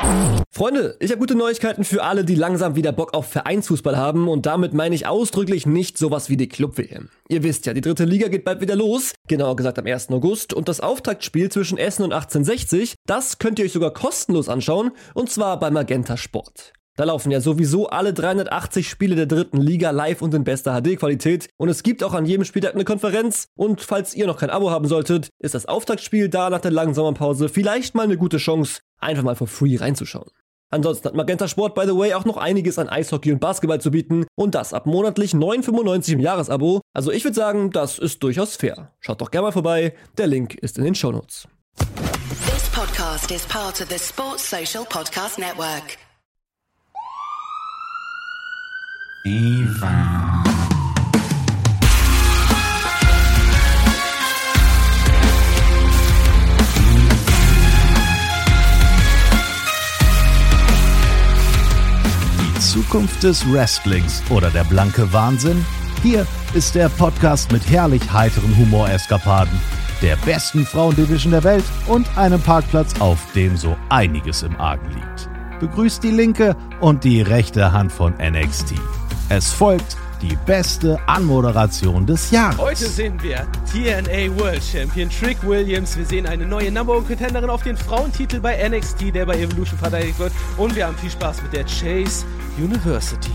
Freunde, ich habe gute Neuigkeiten für alle, die langsam wieder Bock auf Vereinsfußball haben und damit meine ich ausdrücklich nicht sowas wie die Club-WM. Ihr wisst ja, die 3. Liga geht bald wieder los, genauer gesagt am 1. August und das Auftaktspiel zwischen Essen und 1860, das könnt ihr euch sogar kostenlos anschauen und zwar bei Magenta Sport. Da laufen ja sowieso alle 380 Spiele der 3. Liga live und in bester HD-Qualität und es gibt auch an jedem Spieltag eine Konferenz und falls ihr noch kein Abo haben solltet, ist das Auftaktspiel da nach der langen Sommerpause vielleicht mal eine gute Chance, einfach mal for free reinzuschauen. Ansonsten hat Magenta Sport, by the way, auch noch einiges an Eishockey und Basketball zu bieten und das ab monatlich 9,95 im Jahresabo. Also ich würde sagen, das ist durchaus fair. Schaut doch gerne mal vorbei, der Link ist in den Shownotes. This podcast is part of the Sports Social Podcast Network. Eva. Die Zukunft des Wrestlings oder der blanke Wahnsinn? Hier ist der Podcast mit herrlich heiteren Humoreskapaden, der besten Frauendivision der Welt und einem Parkplatz, auf dem so einiges im Argen liegt. Begrüßt die linke und die rechte Hand von NXT. Es folgt die beste Anmoderation des Jahres. Heute sehen wir TNA World Champion Trick Williams. Wir sehen eine neue Number-One-Contenderin auf den Frauentitel bei NXT, der bei Evolution verteidigt wird. Und wir haben viel Spaß mit der Chase University.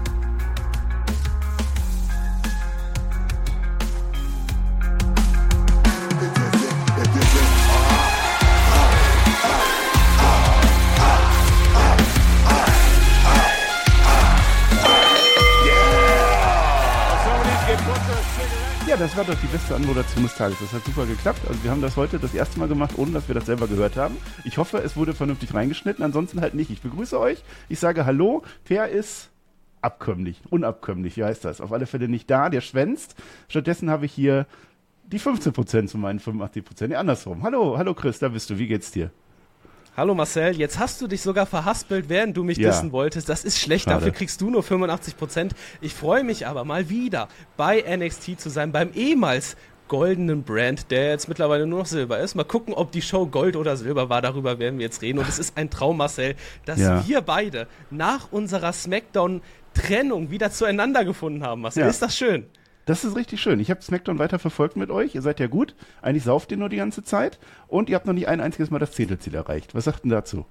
Ja, das war doch die beste Anmoderation des Tages. Das hat super geklappt. Also wir haben das heute das erste Mal gemacht, ohne dass wir das selber gehört haben. Ich hoffe, es wurde vernünftig reingeschnitten, ansonsten halt nicht. Ich begrüße euch, ich sage Hallo. Per ist abkömmlich, unabkömmlich, wie heißt das? Auf alle Fälle nicht da, der schwänzt. Stattdessen habe ich hier die 15% zu meinen 85%. Nee, andersrum. Hallo Chris, da bist du. Wie geht's dir? Hallo Marcel, jetzt hast du dich sogar verhaspelt, während du mich dissen wolltest. Das ist schlecht, Schade. Dafür kriegst du nur 85%. Ich freue mich aber mal wieder bei NXT zu sein, beim ehemals goldenen Brand, der jetzt mittlerweile nur noch Silber ist. Mal gucken, ob die Show Gold oder Silber war, darüber werden wir jetzt reden. Und es ist ein Traum, Marcel, dass wir beide nach unserer Smackdown-Trennung wieder zueinander gefunden haben, Marcel. Ja. Ist das schön? Das ist richtig schön. Ich habe SmackDown weiter verfolgt mit euch. Ihr seid ja gut. Eigentlich sauft ihr nur die ganze Zeit. Und ihr habt noch nicht ein einziges Mal das Zehntelziel erreicht. Was sagt denn dazu?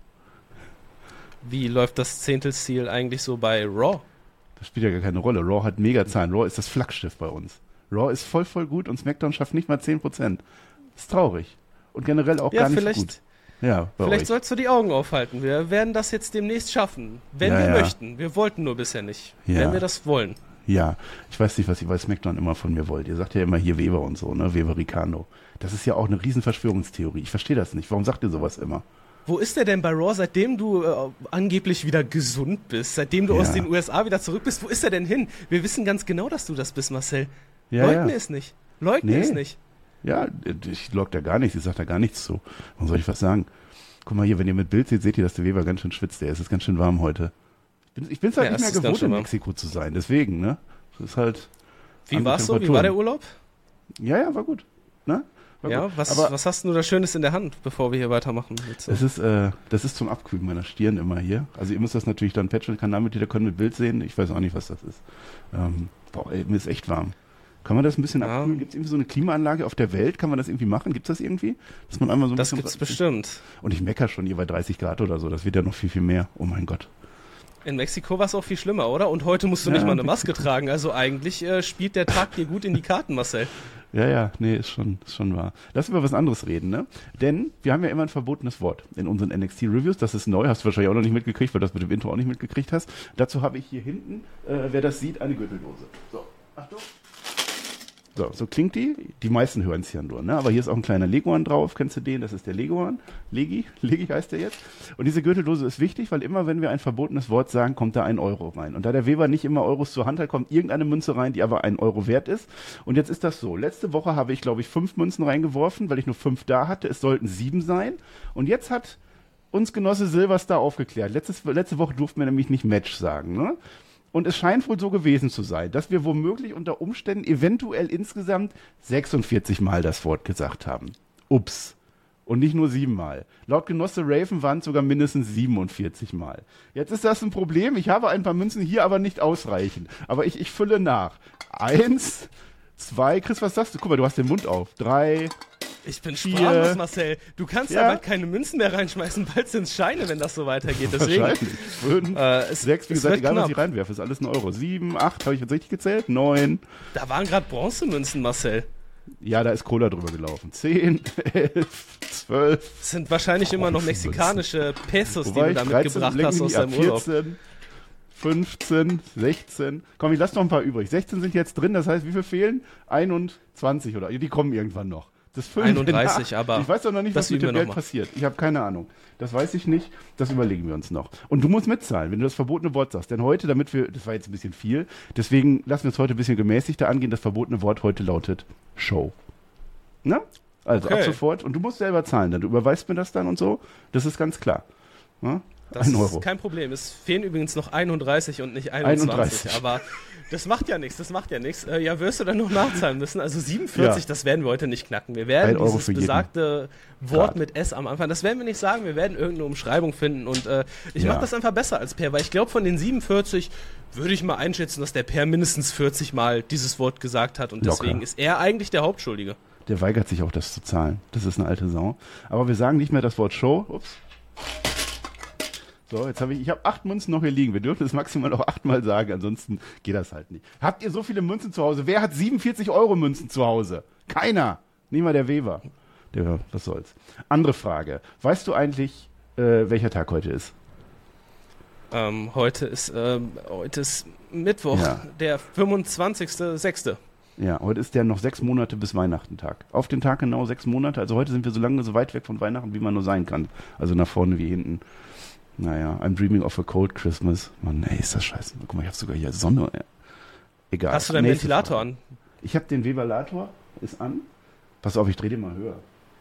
Wie läuft das Zehntelziel eigentlich so bei Raw? Das spielt ja gar keine Rolle. Raw hat Megazahlen. Raw ist das Flaggschiff bei uns. Raw ist voll gut und SmackDown schafft nicht mal 10%. Ist traurig. Und generell auch gar nicht so gut. Ja, vielleicht sollst du die Augen aufhalten. Wir werden das jetzt demnächst schaffen. Wenn wir möchten. Wir wollten nur bisher nicht. Ja. Wenn wir das wollen. Ja, ich weiß nicht, was ihr bei SmackDown immer von mir wollt. Ihr sagt ja immer hier Weber und so, ne? Weber Ricano. Das ist ja auch eine riesen Verschwörungstheorie. Ich verstehe das nicht. Warum sagt ihr sowas immer? Wo ist der denn bei Raw, seitdem du angeblich wieder gesund bist? Seitdem du aus den USA wieder zurück bist? Wo ist er denn hin? Wir wissen ganz genau, dass du das bist, Marcel. Leugne es nicht. Leugne es nicht. Ja, ich leugne da gar nichts. Ich sag da gar nichts zu. Warum soll ich was sagen? Guck mal hier, wenn ihr mit Bild seht, seht ihr, dass der Weber ganz schön schwitzt. Es ist ganz schön warm heute. Ich bin es halt nicht mehr gewohnt, in Mexiko zu sein. Deswegen, ne? Das ist halt. Wie war's so? Wie war der Urlaub? Ja, war gut. Ne? War gut. Was hast du da Schönes in der Hand, bevor wir hier weitermachen? Das ist zum Abkühlen meiner Stirn immer hier. Also ihr müsst das natürlich dann Patreon-Kanalmitglieder können mit Bild sehen. Ich weiß auch nicht, was das ist. Mir ist echt warm. Kann man das ein bisschen abkühlen? Gibt es irgendwie so eine Klimaanlage auf der Welt? Kann man das irgendwie machen? Gibt es das irgendwie? Dass man einmal so ein das gibt's bestimmt. Und ich meckere schon hier bei 30 Grad oder so. Das wird ja noch viel, viel mehr. Oh mein Gott. In Mexiko war es auch viel schlimmer, oder? Und heute musst du nicht mal eine Maske tragen. Also eigentlich spielt der Tag dir gut in die Karten, Marcel. Ja, nee, ist schon wahr. Lass über was anderes reden, ne? Denn wir haben ja immer ein verbotenes Wort in unseren NXT-Reviews. Das ist neu, hast du wahrscheinlich auch noch nicht mitgekriegt, weil du das mit dem Intro auch nicht mitgekriegt hast. Dazu habe ich hier hinten, wer das sieht, eine Gürteldose. So, Achtung. So klingt die. Die meisten hören es ja nur, ne? Aber hier ist auch ein kleiner Leguan drauf. Kennst du den? Das ist der Leguan. Legi heißt der jetzt. Und diese Gürteldose ist wichtig, weil immer, wenn wir ein verbotenes Wort sagen, kommt da 1 Euro rein. Und da der Weber nicht immer Euros zur Hand hat, kommt irgendeine Münze rein, die aber 1 Euro wert ist. Und jetzt ist das so. Letzte Woche habe ich, glaube ich, 5 Münzen reingeworfen, weil ich nur 5 da hatte. Es sollten 7 sein. Und jetzt hat uns Genosse Silverstar aufgeklärt. Letzte Woche durften wir nämlich nicht Match sagen, ne? Und es scheint wohl so gewesen zu sein, dass wir womöglich unter Umständen eventuell insgesamt 46 Mal das Wort gesagt haben. Ups. Und nicht nur 7 Mal. Laut Genosse Raven waren es sogar mindestens 47 Mal. Jetzt ist das ein Problem. Ich habe ein paar Münzen hier, aber nicht ausreichend. Aber ich fülle nach. 1, 2, Chris, was sagst du? Guck mal, du hast den Mund auf. 3, Ich bin 4, sprachlos, Marcel. Du kannst Ja. ja bald keine Münzen mehr reinschmeißen, bald sind es Scheine, wenn das so weitergeht. Deswegen, wahrscheinlich. 5, 6, wie es gesagt, wird egal was knapp. ich reinwerfe, ist alles ein Euro. 7, 8, habe ich jetzt richtig gezählt? 9. Da waren gerade Bronzemünzen, Marcel. Ja, da ist Cola drüber gelaufen. 10, 11, 12. Das sind wahrscheinlich immer noch Bronzemünzen. mexikanische Pesos, die Wobei du da 13 mitgebracht lenken hast die aus ab. deinem Urlaub. 14, 15, 16. Komm, ich lass noch ein paar übrig. 16 sind jetzt drin, das heißt, wie viel fehlen? 21 oder? Die kommen irgendwann noch. Das füllen wir 31, nach. aber Ich weiß doch noch nicht, das was mit üben dem wir Geld noch mal. passiert. Ich habe keine Ahnung. Das weiß ich nicht. Das überlegen wir uns noch. Und du musst mitzahlen, wenn du das verbotene Wort sagst. Denn heute, das war jetzt ein bisschen viel, deswegen lassen wir es heute ein bisschen gemäßigter angehen. Das verbotene Wort heute lautet Show. Na? Also Okay. ab sofort. Und du musst selber zahlen. Dann du überweist mir das dann und so. Das ist ganz klar. Ja? Das 1 Euro. ist kein Problem. Es fehlen übrigens noch 31 und nicht 21. 31. Aber das macht ja nichts, Ja, wirst du dann noch nachzahlen müssen. Also 47, Ja. das werden wir heute nicht knacken. Wir werden 1 Euro dieses für jeden besagte Wort Grad. mit S am Anfang, das werden wir nicht sagen. Wir werden irgendeine Umschreibung finden. Und ich Ja. mache das einfach besser als Per, weil ich glaube, von den 47 würde ich mal einschätzen, dass der Per mindestens 40 Mal dieses Wort gesagt hat. Und Locker. deswegen ist er eigentlich der Hauptschuldige. Der weigert sich auch, das zu zahlen. Das ist eine alte Sau. Aber wir sagen nicht mehr das Wort Show. Ups. So, jetzt habe ich habe 8 Münzen noch hier liegen. Wir dürfen es maximal noch 8 Mal sagen, ansonsten geht das halt nicht. Habt ihr so viele Münzen zu Hause? Wer hat 47 Euro Münzen zu Hause? Keiner. Nicht mal der Weber. Was soll's. Andere Frage. Weißt du eigentlich, welcher Tag heute ist? Heute ist Mittwoch, Ja. der 25.06. Ja, heute ist der noch 6 Monate bis Weihnachtentag. Auf den Tag genau 6 Monate. Also heute sind wir so weit weg von Weihnachten, wie man nur sein kann. Also nach vorne wie hinten. Naja, I'm dreaming of a cold Christmas. Mann, ey, ist das scheiße. Guck mal, ich habe sogar hier Sonne. Egal. Hast du deinen Nächste Ventilator Frage. an? Ich habe den Weberlator. Ist an. Pass auf, ich drehe den mal höher.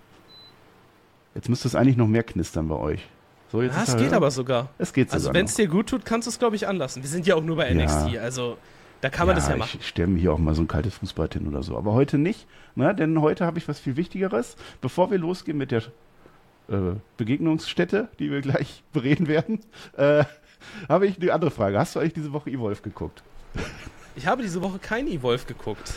Jetzt müsste es eigentlich noch mehr knistern bei euch. So, jetzt Ja, ist es er geht höher. aber sogar. Es geht sogar Also wenn es noch. dir gut tut, kannst du es, glaube ich, anlassen. Wir sind ja auch nur bei NXT, also da kann man das ja machen. Ich stelle mir hier auch mal so ein kaltes Fußbad hin oder so. Aber heute nicht, ne? Denn heute habe ich was viel Wichtigeres. Bevor wir losgehen mit der Begegnungsstätte, die wir gleich bereden werden, habe ich eine andere Frage. Hast du eigentlich diese Woche Evolve geguckt? Ich habe diese Woche kein Evolve geguckt.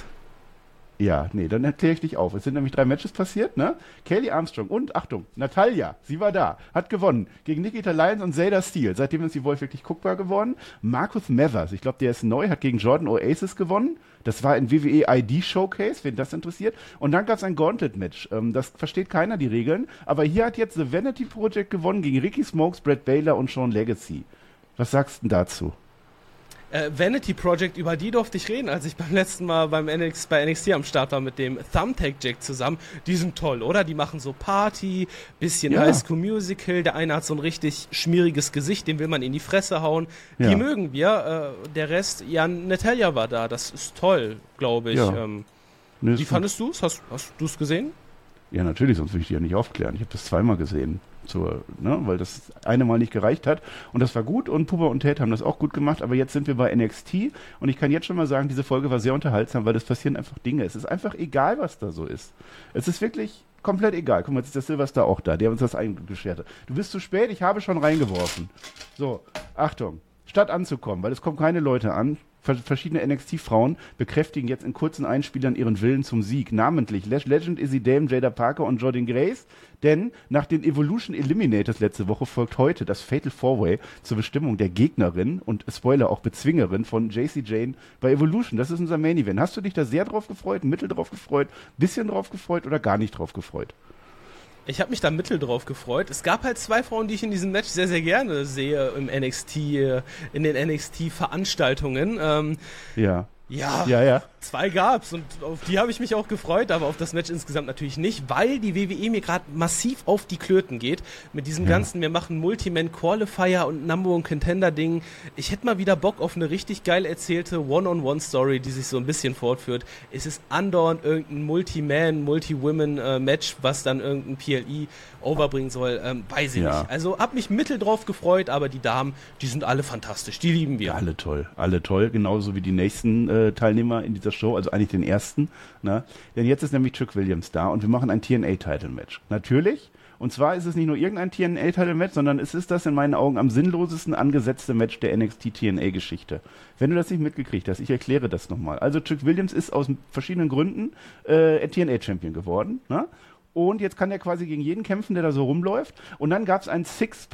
Ja, nee, dann erkläre ich dich auf. Es sind nämlich 3 Matches passiert, ne? Kaylee Armstrong und, Achtung, Natalja, sie war da, hat gewonnen gegen Nikita Lyons und Zelda Steele. Seitdem ist die Wolf wirklich guckbar geworden. Marcus Mathers, ich glaube, der ist neu, hat gegen Jordan Oasis gewonnen. Das war ein WWE ID Showcase, wen das interessiert. Und dann gab es ein Gauntlet-Match. Das versteht keiner, die Regeln. Aber hier hat jetzt The Vanity Project gewonnen gegen Ricky Smokes, Brett Baylor und Sean Legacy. Was sagst du denn dazu? Vanity Project, über die durfte ich reden, als ich beim letzten Mal bei NXT am Start war mit dem Thumbtack Jack zusammen. Die sind toll, oder? Die machen so Party, bisschen Ja. High School Musical. Der eine hat so ein richtig schmieriges Gesicht, den will man in die Fresse hauen. Ja. Die mögen wir. Der Rest, Natalja war da. Das ist toll, glaube ich. Ja. Ne, Wie fandest du es? Hast du es gesehen? Ja, natürlich, sonst würde ich die ja nicht aufklären. Ich habe das 2-mal gesehen, weil das eine Mal nicht gereicht hat. Und das war gut und Puma und Tate haben das auch gut gemacht. Aber jetzt sind wir bei NXT und ich kann jetzt schon mal sagen, diese Folge war sehr unterhaltsam, weil es passieren einfach Dinge. Es ist einfach egal, was da so ist. Es ist wirklich komplett egal. Guck mal, jetzt ist der Silverstar auch da, der uns das eingeschert hat. Du bist zu spät, ich habe schon reingeworfen. So, Achtung, statt anzukommen, weil es kommen keine Leute an, verschiedene NXT-Frauen bekräftigen jetzt in kurzen Einspielern ihren Willen zum Sieg. Namentlich Legend Izzy Dame, Jada Parker und Jordan Grace. Denn nach den Evolution Eliminators letzte Woche folgt heute das Fatal 4-Way zur Bestimmung der Gegnerin und Spoiler auch Bezwingerin von JC Jane bei Evolution. Das ist unser Main Event. Hast du dich da sehr drauf gefreut, mittel drauf gefreut, bisschen drauf gefreut oder gar nicht drauf gefreut? Ich habe mich da mittel drauf gefreut. Es gab halt 2 Frauen, die ich in diesem Match sehr, sehr gerne sehe im NXT, in den NXT-Veranstaltungen. Ja. Ja, 2 gab's und auf die habe ich mich auch gefreut, aber auf das Match insgesamt natürlich nicht, weil die WWE mir gerade massiv auf die Klöten geht mit diesem ganzen, wir machen Multi-Man-Qualifier und Number-One-Contender-Ding. Ich hätte mal wieder Bock auf eine richtig geil erzählte One-on-One-Story, die sich so ein bisschen fortführt. Es ist andauernd irgendein Multi-Man, Multi-Women-Match, was dann irgendein PLE overbringen soll, weiß ich nicht. Also hab mich mittel drauf gefreut, aber die Damen, die sind alle fantastisch, die lieben wir. Alle toll, genauso wie die nächsten Teilnehmer in dieser Show, also eigentlich den ersten. Ne? Denn jetzt ist nämlich Trick Williams da und wir machen ein TNA-Title-Match. Natürlich. Und zwar ist es nicht nur irgendein TNA-Title-Match, sondern es ist das in meinen Augen am sinnlosesten angesetzte Match der NXT-TNA-Geschichte. Wenn du das nicht mitgekriegt hast, ich erkläre das nochmal. Also Trick Williams ist aus verschiedenen Gründen TNA-Champion geworden. Ne? Und jetzt kann er quasi gegen jeden kämpfen, der da so rumläuft. Und dann gab es ein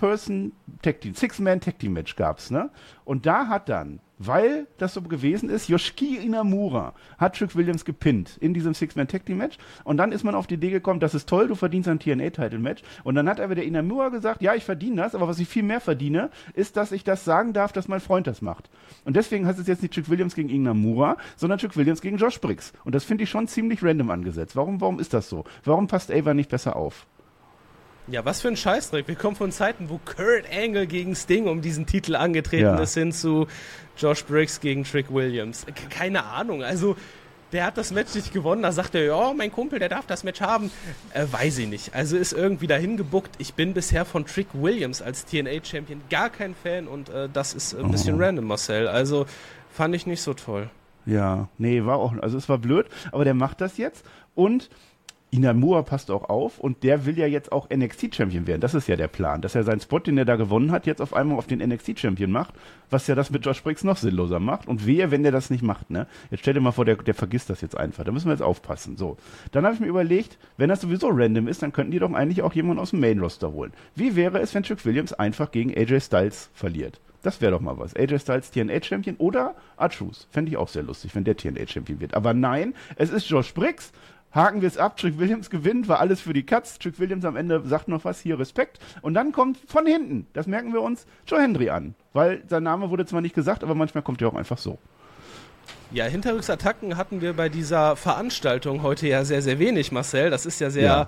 Six-Man-Tag-Team-Match gab's, ne? Und da hat dann, weil das so gewesen ist, Yoshiki Inamura hat Trick Williams gepinnt in diesem Six-Man-Tag-Team-Match. Und dann ist man auf die Idee gekommen, das ist toll, du verdienst ein TNA-Title-Match. Und dann hat aber der Inamura gesagt, ja, ich verdiene das, aber was ich viel mehr verdiene, ist, dass ich das sagen darf, dass mein Freund das macht. Und deswegen heißt es jetzt nicht Trick Williams gegen Inamura, sondern Trick Williams gegen Josh Briggs. Und das finde ich schon ziemlich random angesetzt. Warum ist das so? Warum passt Ava nicht besser auf? Ja, was für ein Scheißdreck. Wir kommen von Zeiten, wo Kurt Angle gegen Sting um diesen Titel angetreten ist, hin zu Josh Briggs gegen Trick Williams. Keine Ahnung, also der hat das Match nicht gewonnen, da sagt er, ja, mein Kumpel, der darf das Match haben. Weiß ich nicht. Also ist irgendwie dahin gebuckt. Ich bin bisher von Trick Williams als TNA-Champion gar kein Fan und das ist ein bisschen random, Marcel. Also fand ich nicht so toll. Ja, nee, war auch, also es war blöd, aber der macht das jetzt und Inamura passt auch auf und der will ja jetzt auch NXT-Champion werden. Das ist ja der Plan, dass er seinen Spot, den er da gewonnen hat, jetzt auf einmal auf den NXT-Champion macht, was ja das mit Josh Briggs noch sinnloser macht. Und wehe, wenn der das nicht macht, ne? Jetzt stell dir mal vor, der vergisst das jetzt einfach. Da müssen wir jetzt aufpassen. So, dann habe ich mir überlegt, wenn das sowieso random ist, dann könnten die doch eigentlich auch jemanden aus dem Main-Roster holen. Wie wäre es, wenn Trick Williams einfach gegen AJ Styles verliert? Das wäre doch mal was. AJ Styles TNA-Champion oder R-Truth. Fände ich auch sehr lustig, wenn der TNA-Champion wird. Aber nein, es ist Josh Briggs. Haken wir es ab, Trick Williams gewinnt, war alles für die Katz. Trick Williams am Ende sagt noch was, hier Respekt. Und dann kommt von hinten, das merken wir uns, Joe Hendry an. Weil sein Name wurde zwar nicht gesagt, aber manchmal kommt er auch einfach so. Ja, Hinterrücksattacken hatten wir bei dieser Veranstaltung heute ja sehr, sehr wenig, Marcel. Das ist ja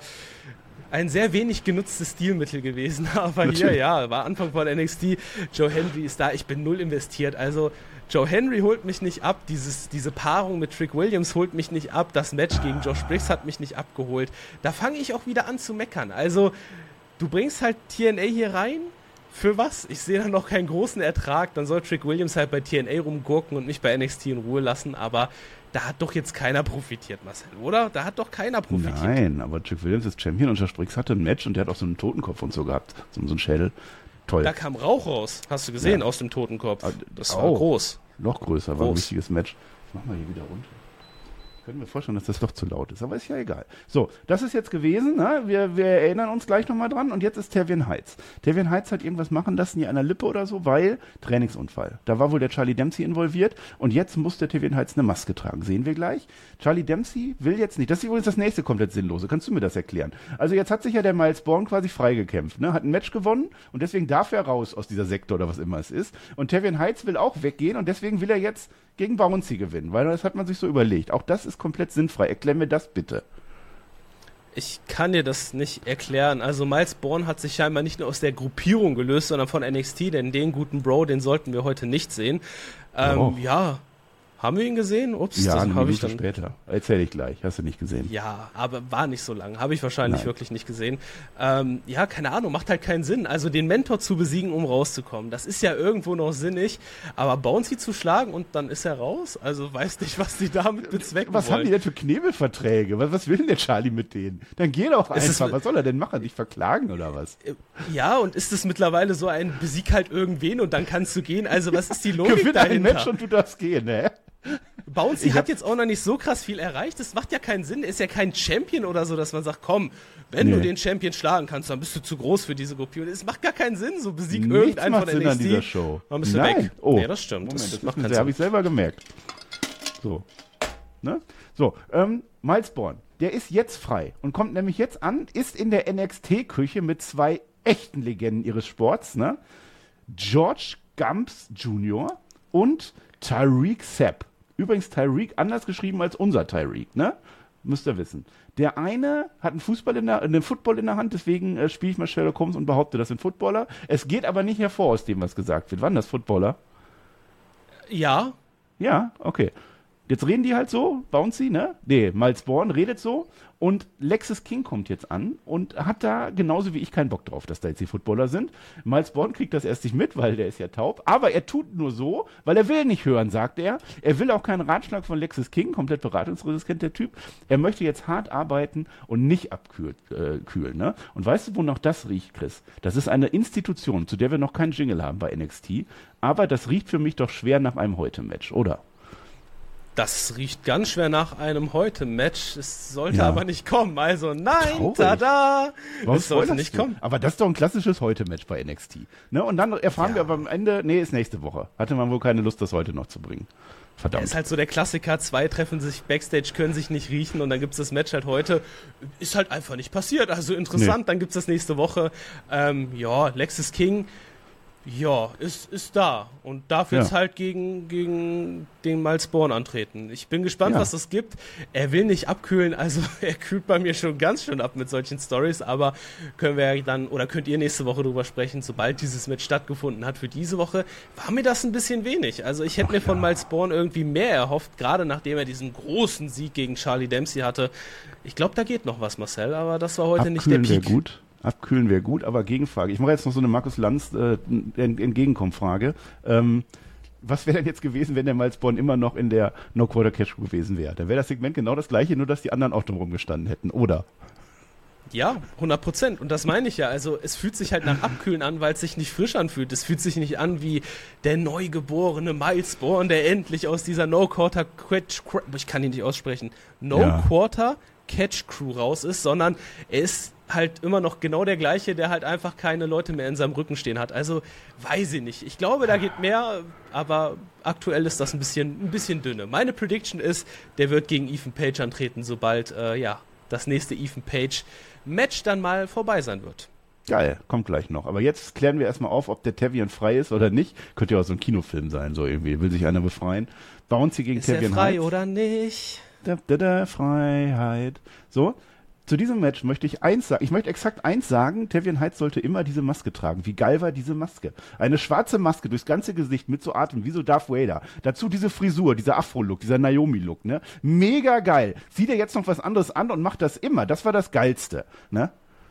ein sehr wenig genutztes Stilmittel gewesen. Aber natürlich. Hier, war Anfang von NXT. Joe Hendry ist da, ich bin null investiert. Also Joe Hendry holt mich nicht ab, diese Paarung mit Trick Williams holt mich nicht ab, das Match gegen Josh Briggs hat mich nicht abgeholt. Da fange ich auch wieder an zu meckern. Also, du bringst halt TNA hier rein, für was? Ich sehe da noch keinen großen Ertrag, dann soll Trick Williams halt bei TNA rumgurken und mich bei NXT in Ruhe lassen, aber da hat doch jetzt keiner profitiert, Marcel, oder? Da hat doch keiner profitiert. Nein, aber Trick Williams ist Champion und Josh Briggs hatte ein Match und der hat auch so einen Totenkopf und so gehabt, so einen Schädel. Toll. Da kam Rauch raus, hast du gesehen, aus dem Totenkopf. Das war groß. Noch größer, war ein wichtiges Match. Ich mach mal hier wieder runter. Können wir vorstellen, dass das doch zu laut ist, aber ist ja egal. So, das ist jetzt gewesen, ne? Wir erinnern uns gleich nochmal dran und jetzt ist Tavian Heights. Tavian Heights hat irgendwas machen lassen hier an der Lippe oder so, weil Trainingsunfall. Da war wohl der Charlie Dempsey involviert und jetzt muss der Tavian Heights eine Maske tragen. Sehen wir gleich. Charlie Dempsey will jetzt nicht. Das ist übrigens das nächste komplett Sinnlose. Kannst du mir das erklären? Also jetzt hat sich ja der Miles Bourne quasi freigekämpft, ne? Hat ein Match gewonnen und deswegen darf er raus aus dieser Sekte oder was immer es ist. Und Tavian Heights will auch weggehen und deswegen will er jetzt gegen Bouncy gewinnen, weil das hat man sich so überlegt. Auch das ist komplett sinnfrei. Erklär mir das bitte. Ich kann dir das nicht erklären. Also Miles Bourne hat sich scheinbar nicht nur aus der Gruppierung gelöst, sondern von NXT, denn den guten Bro, den sollten wir heute nicht sehen. Ja, haben wir ihn gesehen? Ups, ja, das eine habe Minute ich dann später. Erzähl ich gleich. Hast du nicht gesehen? Ja, aber war nicht so lang. Habe ich wahrscheinlich wirklich nicht gesehen. Ja, keine Ahnung, macht halt keinen Sinn. Also den Mentor zu besiegen, um rauszukommen, das ist ja irgendwo noch sinnig. Aber Bouncy zu schlagen und dann ist er raus? Also weiß nicht, was die damit bezwecken Was wollen. haben die denn für Knebelverträge? Was will denn der Charlie mit denen? Dann geh doch einfach. Was soll er denn machen? Dich verklagen oder was? Ja, und ist es mittlerweile so ein Besieg halt irgendwen und dann kannst du gehen? Also was ist die Logik Gewinn dahinter? ein Match und du darfst gehen, ne? Bouncy hat jetzt auch noch nicht so krass viel erreicht. Das macht ja keinen Sinn. Er ist ja kein Champion oder so, dass man sagt, komm, wenn du den Champion schlagen kannst, dann bist du zu groß für diese Gruppierung. Es macht gar keinen Sinn. So besieg irgendeinen von Sinn NXT. an dieser Show. Dann bist du weg. Oh. Nee, das stimmt. Moment, das macht keinen Sinn. habe ich selber gemerkt. So. Ne? So, Miles Bourne, der ist jetzt frei und kommt nämlich jetzt an, ist in der NXT-Küche mit zwei echten Legenden ihres Sports, ne? George Gumps Jr. und Tyreek Sapp. Übrigens Tyreek anders geschrieben als unser Tyreek, ne? Müsst ihr wissen. Der eine hat einen Football in der Hand, deswegen spiele ich mal Sherlock Holmes und behaupte, das sind Footballer. Es geht aber nicht hervor aus dem, was gesagt wird. Wann das Footballer? Ja. Ja, okay. Jetzt reden die halt so, Bouncy, ne? Nee, Miles Bourne redet so Und Lexis King kommt jetzt an und hat da genauso wie ich keinen Bock drauf, dass da jetzt die Footballer sind. Miles Bourne kriegt das erst nicht mit, weil der ist ja taub. Aber er tut nur so, weil er will nicht hören, sagt er. Er will auch keinen Ratschlag von Lexis King, komplett beratungsresistent der Typ. Er möchte jetzt hart arbeiten und nicht abkühlen. Ne? Und weißt du, wo noch das riecht, Chris? Das ist eine Institution, zu der wir noch keinen Jingle haben bei NXT. Aber das riecht für mich doch schwer nach einem Heute-Match, oder? Das riecht ganz schwer nach einem Heute-Match. Es sollte aber nicht kommen. Also nein, tada! Es sollte nicht kommen. Aber das ist doch ein klassisches Heute-Match bei NXT. Ne? Und dann erfahren wir aber am Ende, ist nächste Woche. Hatte man wohl keine Lust, das heute noch zu bringen. Verdammt. Ist halt so der Klassiker, 2 treffen sich Backstage, können sich nicht riechen und dann gibt's das Match halt heute. Ist halt einfach nicht passiert. Also interessant, Dann gibt's das nächste Woche. Lexis King, ist da und darf jetzt halt gegen den Miles Bourne antreten. Ich bin gespannt, was das gibt. Er will nicht abkühlen, also er kühlt bei mir schon ganz schön ab mit solchen Stories, aber könnt ihr nächste Woche drüber sprechen, sobald dieses Match stattgefunden hat. Für diese Woche war mir das ein bisschen wenig. Also ich hätte mir von Miles Bourne irgendwie mehr erhofft, gerade nachdem er diesen großen Sieg gegen Charlie Dempsey hatte. Ich glaube, da geht noch was, Marcel, aber das war heute nicht der Peak. Gut. Abkühlen wäre gut, aber Gegenfrage. Ich mache jetzt noch so eine Markus Lanz Entgegenkommen-Frage. Was wäre denn jetzt gewesen, wenn der Miles Bourne immer noch in der No-Quarter-Catch gewesen wäre? Dann wäre das Segment genau das gleiche, nur dass die anderen auch drumherum gestanden hätten, oder? Ja, 100%. Und das meine ich ja. Also es fühlt sich halt nach Abkühlen an, weil es sich nicht frisch anfühlt. Es fühlt sich nicht an wie der neugeborene Miles Bourne, der endlich aus dieser No-Quarter-Catch, ich kann ihn nicht aussprechen, No-Quarter-Catch-Crew raus ist, sondern er ist halt immer noch genau der gleiche, der halt einfach keine Leute mehr in seinem Rücken stehen hat. Also, weiß ich nicht. Ich glaube, da geht mehr, aber aktuell ist das ein bisschen dünne. Meine Prediction ist, der wird gegen Ethan Page antreten, sobald, das nächste Ethan Page Match dann mal vorbei sein wird. Geil, kommt gleich noch. Aber jetzt klären wir erstmal auf, ob der Tavian frei ist oder nicht. Könnte ja auch so ein Kinofilm sein, so irgendwie. Will sich einer befreien. Bouncy gegen Tavian Heights. Ist er frei oder nicht? Freiheit. So. Zu diesem Match möchte ich exakt eins sagen, Tavian Heights sollte immer diese Maske tragen. Wie geil war diese Maske? Eine schwarze Maske durchs ganze Gesicht mit so Atem, wie so Darth Vader. Dazu diese Frisur, dieser Afro-Look, dieser Naomi-Look, ne? Mega geil. Zieh dir jetzt noch was anderes an und mach das immer. Das war das Geilste, ne?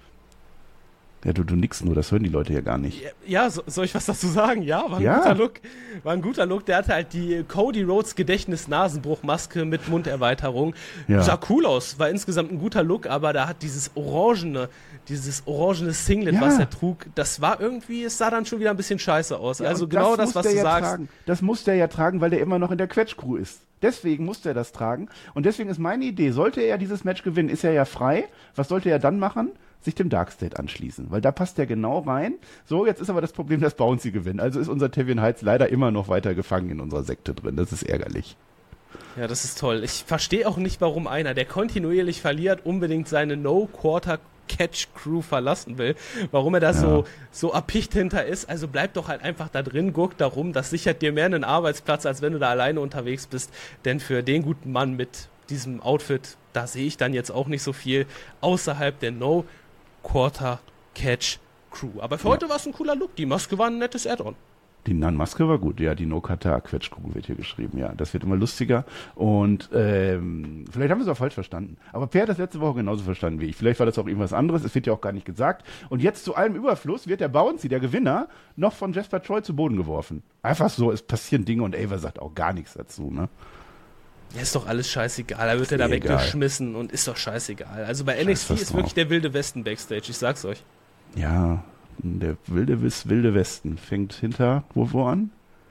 Ja, du nix nur, das hören die Leute ja gar nicht. Ja, soll ich was dazu sagen? Ja, war ein guter Look. War ein guter Look. Der hatte halt die Cody Rhodes Gedächtnis-Nasenbruchmaske mit Munderweiterung. Ja. Sah cool aus, war insgesamt ein guter Look, aber da hat dieses orangene Singlet, was er trug, das war irgendwie, es sah dann schon wieder ein bisschen scheiße aus. Ja, also genau das, was du sagst. Tragen. Das muss der ja tragen, weil der immer noch in der Quetsch-Crew ist. Deswegen muss der das tragen. Und deswegen ist meine Idee, sollte er dieses Match gewinnen, ist er ja frei. Was sollte er dann machen? Sich dem Darkstate anschließen, weil da passt der genau rein. So, jetzt ist aber das Problem, dass Bouncy gewinnt. Also ist unser Tavian Heights leider immer noch weiter gefangen in unserer Sekte drin. Das ist ärgerlich. Ja, das ist toll. Ich verstehe auch nicht, warum einer, der kontinuierlich verliert, unbedingt seine No-Quarter-Catch-Crew verlassen will. Warum er da so erpicht hinter ist. Also bleib doch halt einfach da drin, gurk da rum. Das sichert dir mehr einen Arbeitsplatz, als wenn du da alleine unterwegs bist. Denn für den guten Mann mit diesem Outfit, da sehe ich dann jetzt auch nicht so viel außerhalb der No-Quarter-Catch-Crew. Aber für heute war es ein cooler Look. Die Maske war ein nettes Add-on. Die Maske war gut, ja, die No-Quarter-Catch-Crew wird hier geschrieben, ja. Das wird immer lustiger und vielleicht haben wir es auch falsch verstanden. Aber Per hat das letzte Woche genauso verstanden wie ich. Vielleicht war das auch irgendwas anderes, es wird ja auch gar nicht gesagt. Und jetzt zu allem Überfluss wird der Bouncy, der Gewinner, noch von Jasper Troy zu Boden geworfen. Einfach so, es passieren Dinge und Ava sagt auch gar nichts dazu, ne? Ja, ist doch alles scheißegal. Da wird er da weggeschmissen und ist doch scheißegal. Also bei NXT ist wirklich der wilde Westen Backstage, ich sag's euch. Ja, der wilde Westen fängt hinter wo an?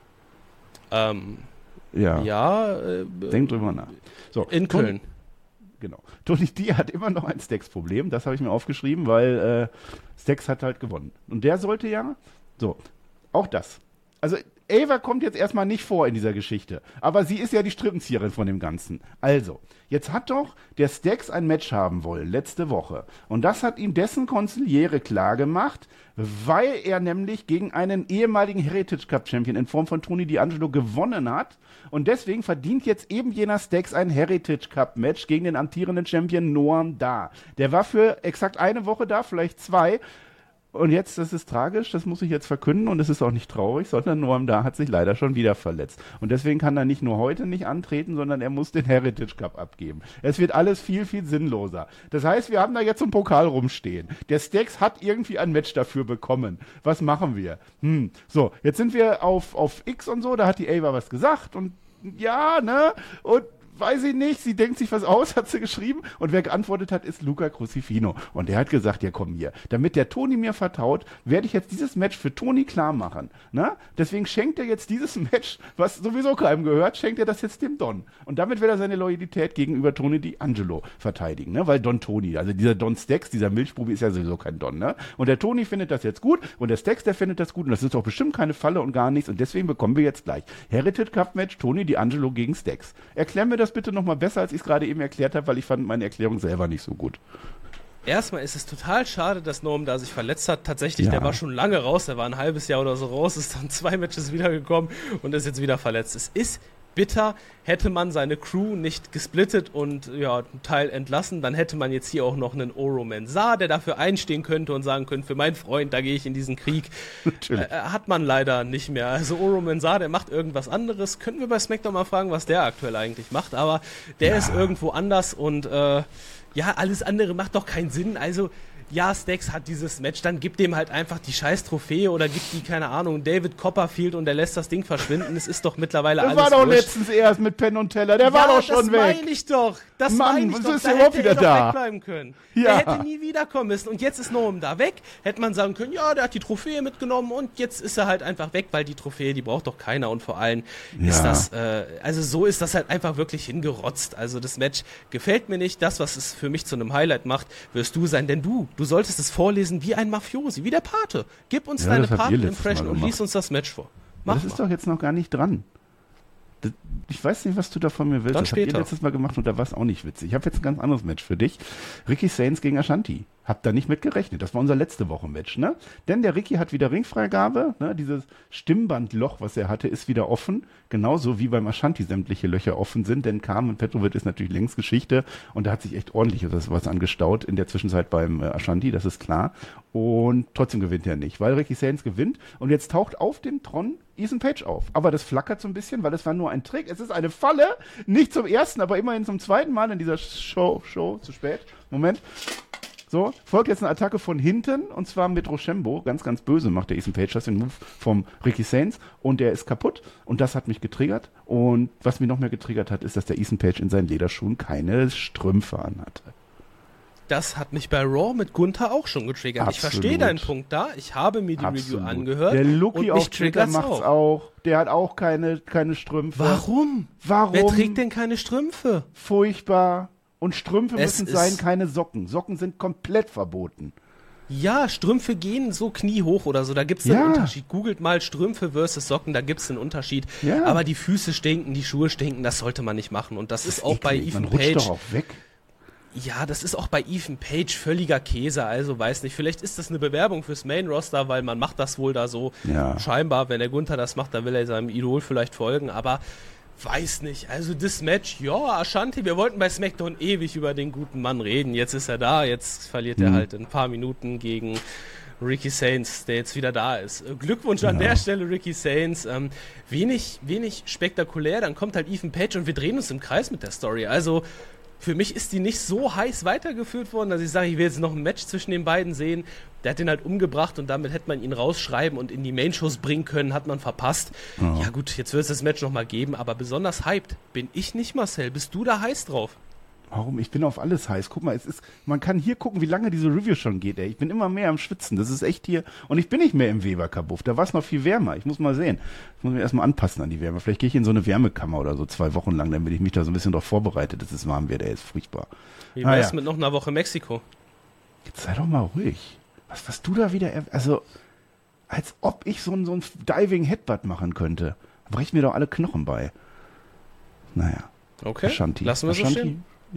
Denk drüber nach. So, in Köln. Genau. Tony D hat immer noch ein Stacks-Problem, das habe ich mir aufgeschrieben, weil Stacks hat halt gewonnen. Und der sollte ja, auch das. Also Ava kommt jetzt erstmal nicht vor in dieser Geschichte, aber sie ist ja die Strippenzieherin von dem Ganzen. Also, jetzt hat doch der Stacks ein Match haben wollen, letzte Woche. Und das hat ihm dessen Konziliere klar gemacht, weil er nämlich gegen einen ehemaligen Heritage Cup Champion in Form von Tony D'Angelo gewonnen hat. Und deswegen verdient jetzt eben jener Stacks ein Heritage Cup Match gegen den amtierenden Champion Noam Dar. Der war für exakt eine Woche da, vielleicht 2. Und jetzt, das ist tragisch, das muss ich jetzt verkünden und es ist auch nicht traurig, sondern Noam Dar hat sich leider schon wieder verletzt. Und deswegen kann er nicht nur heute nicht antreten, sondern er muss den Heritage Cup abgeben. Es wird alles viel, viel sinnloser. Das heißt, wir haben da jetzt einen Pokal rumstehen. Der Stax hat irgendwie ein Match dafür bekommen. Was machen wir? So, jetzt sind wir auf X und so, da hat die Ava was gesagt und ja, ne? Und weiß ich nicht, sie denkt sich was aus, hat sie geschrieben. Und wer geantwortet hat, ist Luca Crucifino. Und der hat gesagt, ja komm hier, damit der Toni mir vertraut, werde ich jetzt dieses Match für Toni klar machen. Ne? Deswegen schenkt er jetzt dieses Match, was sowieso keinem gehört, schenkt er das jetzt dem Don. Und damit wird er seine Loyalität gegenüber Toni D'Angelo verteidigen. Ne? Weil Don Toni, also dieser Don Stax, dieser Milchbubi ist ja sowieso kein Don. Ne? Und der Toni findet das jetzt gut und der Stax, der findet das gut. Und das ist doch bestimmt keine Falle und gar nichts. Und deswegen bekommen wir jetzt gleich Heritage Cup Match Toni D'Angelo gegen Stax. Erklär mir das bitte nochmal besser, als ich es gerade eben erklärt habe, weil ich fand meine Erklärung selber nicht so gut. Erstmal ist es total schade, dass Noam da sich verletzt hat. Tatsächlich, der war schon lange raus, der war ein halbes Jahr oder so raus, ist dann 2 Matches wiedergekommen und ist jetzt wieder verletzt. Es ist bitter, hätte man seine Crew nicht gesplittet und ja, einen Teil entlassen, dann hätte man jetzt hier auch noch einen Oro Mensah, der dafür einstehen könnte und sagen könnte, für meinen Freund, da gehe ich in diesen Krieg. Hat man leider nicht mehr. Also Oro Mensah, der macht irgendwas anderes. Könnten wir bei SmackDown mal fragen, was der aktuell eigentlich macht, aber der ist irgendwo anders und ja, alles andere macht doch keinen Sinn. Also ja, Stax hat dieses Match, dann gibt dem halt einfach die scheiß Trophäe oder gibt die, keine Ahnung, David Copperfield und der lässt das Ding verschwinden. Es ist doch mittlerweile alles Das war doch wurscht. Letztens erst mit Penn und Teller, der war doch schon weg. Das meine ich doch. Das Mann, meine ich was doch. ist Da der überhaupt hätte wieder er doch da? wegbleiben können. Ja. Der hätte nie wiederkommen müssen. Und jetzt ist Noam da weg. Hätte man sagen können, ja, der hat die Trophäe mitgenommen und jetzt ist er halt einfach weg, weil die Trophäe, die braucht doch keiner. Und vor allem ist das, also so ist das halt einfach wirklich hingerotzt. Also das Match gefällt mir nicht. Das, was es für mich zu einem Highlight macht, wirst du sein. Denn du solltest es vorlesen wie ein Mafiosi, wie der Pate. Gib uns deine Paten-Impression und lies uns das Match vor. Das ist doch jetzt noch gar nicht dran. Ich weiß nicht, was du da von mir willst. Dann das später. habt ihr letztes Mal gemacht und da war es auch nicht witzig. Ich habe jetzt ein ganz anderes Match für dich. Ricky Sainz gegen Ashanti. Hab da nicht mit gerechnet. Das war unser letzte Woche-Match, ne? Denn der Ricky hat wieder Ringfreigabe, ne? Dieses Stimmbandloch, was er hatte, ist wieder offen. Genauso wie beim Ashanti sämtliche Löcher offen sind, denn Carmen Petrovic ist natürlich längst Geschichte und da hat sich echt ordentlich was angestaut in der Zwischenzeit beim Ashanti, das ist klar. Und trotzdem gewinnt er nicht, weil Ricky Sainz gewinnt und jetzt taucht auf dem Tron Ethan Page auf. Aber das flackert so ein bisschen, weil es war nur ein Trick. Es ist eine Falle, nicht zum ersten, aber immerhin zum zweiten Mal in dieser Show, zu spät. Moment. So, folgt jetzt eine Attacke von hinten und zwar mit Rochambeau. Ganz, ganz böse macht der Ethan Page das, den Move vom Ricky Sainz und der ist kaputt und das hat mich getriggert. Und was mich noch mehr getriggert hat, ist, dass der Ethan Page in seinen Lederschuhen keine Strümpfe anhatte. Das hat mich bei Raw mit Gunther auch schon getriggert. Absolut. Ich verstehe deinen Punkt da. Ich habe mir die Review angehört. Der Luki und auf mich Twitter triggert's macht's auch. Der hat auch keine Strümpfe. Warum? Wer trägt denn keine Strümpfe? Furchtbar. Und Strümpfe Es müssen ist- sein, keine Socken. Socken sind komplett verboten. Ja, Strümpfe gehen so kniehoch oder so, da gibt's einen Ja. Unterschied. Googelt mal Strümpfe versus Socken, da gibt's einen Unterschied. Ja. Aber die Füße stinken, die Schuhe stinken, das sollte man nicht machen. Und das ist auch bei Eklig. Ethan Man rutscht Page. doch auch weg. Ja, das ist auch bei Ethan Page völliger Käse, also weiß nicht. Vielleicht ist das eine Bewerbung fürs Main-Roster, weil man macht das wohl da so. Ja. Scheinbar, wenn der Gunther das macht, dann will er seinem Idol vielleicht folgen, aber weiß nicht. Also das Match, ja, Ashanti, wir wollten bei SmackDown ewig über den guten Mann reden. Jetzt ist er da, jetzt verliert er halt in ein paar Minuten gegen Ricky Sainz, der jetzt wieder da ist. Glückwunsch an der Stelle, Ricky Sainz. Wenig spektakulär, dann kommt halt Ethan Page und wir drehen uns im Kreis mit der Story. Also für mich ist die nicht so heiß weitergeführt worden, dass ich sage, ich will jetzt noch ein Match zwischen den beiden sehen. Der hat den halt umgebracht und damit hätte man ihn rausschreiben und in die Main-Shows bringen können, hat man verpasst. Ja gut, jetzt wird es das Match nochmal geben, aber besonders hyped bin ich nicht, Marcel. Bist du da heiß drauf? Warum? Ich bin auf alles heiß. Guck mal, man kann hier gucken, wie lange diese Review schon geht, ey. Ich bin immer mehr am Schwitzen. Das ist echt hier. Und ich bin nicht mehr im Weber-Kabuff. Da war es noch viel wärmer. Ich muss mal sehen. Ich muss mich erstmal anpassen an die Wärme. Vielleicht gehe ich in so eine Wärmekammer oder so 2 Wochen lang, damit ich mich da so ein bisschen darauf vorbereite, dass es warm wird. Ey, ist furchtbar. Wie wär's mit noch einer Woche Mexiko? Jetzt sei doch mal ruhig. Was du da wieder, also, als ob ich so ein Diving Headbutt machen könnte. Brech mir doch alle Knochen bei. Naja. Okay, Ashanti. lassen wir so stehen. Ja.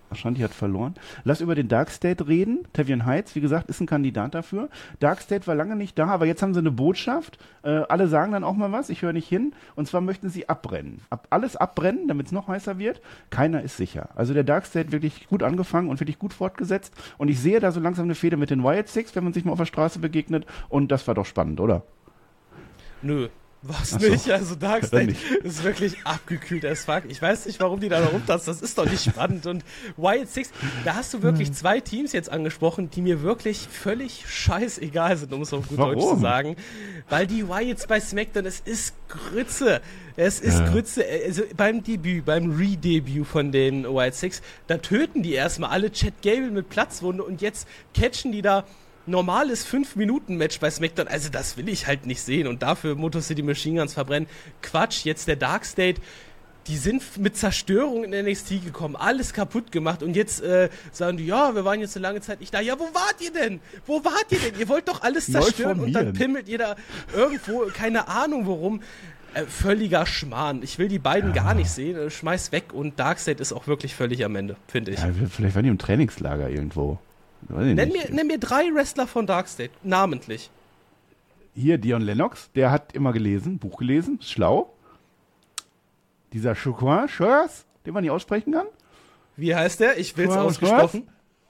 Ashanti hat verloren. Lass über den Dark State reden. Tavian Heights, wie gesagt, ist ein Kandidat dafür. Dark State war lange nicht da, aber jetzt haben sie eine Botschaft. Alle sagen dann auch mal was, ich höre nicht hin. Und zwar möchten sie abbrennen. Alles abbrennen, damit es noch heißer wird. Keiner ist sicher. Also der Dark State wirklich gut angefangen und wirklich gut fortgesetzt. Und ich sehe da so langsam eine Fehde mit den Wyatt Six, wenn man sich mal auf der Straße begegnet. Und das war doch spannend, oder? Nö. Was nicht? Also Dark State ist wirklich abgekühlt as fuck. Ich weiß nicht, warum die da noch rumtanzen. Das ist doch nicht spannend. Und Wyatt Six, da hast du wirklich 2 Teams jetzt angesprochen, die mir wirklich völlig scheißegal sind, um es auf gut Deutsch zu sagen. Weil die Wyatts bei SmackDown, es ist Grütze. Es ist Grütze. Also beim Re-Debut von den Wyatt Six, da töten die erstmal alle Chad Gable mit Platzwunde und jetzt catchen die da normales 5-Minuten-Match bei SmackDown, also das will ich halt nicht sehen und dafür Motor City Machine Guns verbrennen. Quatsch, jetzt der Dark State, die sind mit Zerstörung in NXT gekommen, alles kaputt gemacht und jetzt sagen die, ja, wir waren jetzt eine lange Zeit nicht da. Ja, wo wart ihr denn? Ihr wollt doch alles zerstören und dann pimmelt ihr da irgendwo, keine Ahnung warum. Völliger Schmarrn. Ich will die beiden gar nicht sehen, schmeiß weg und Dark State ist auch wirklich völlig am Ende, finde ich. Ja, vielleicht waren die im Trainingslager irgendwo. Nenn mir 3 Wrestler von Dark State, namentlich. Hier, Dion Lennox, der hat immer gelesen, Buch gelesen, ist schlau. Dieser Chouquin, Schörs, den man nicht aussprechen kann. Wie heißt der? Ich will's ausgesprochen.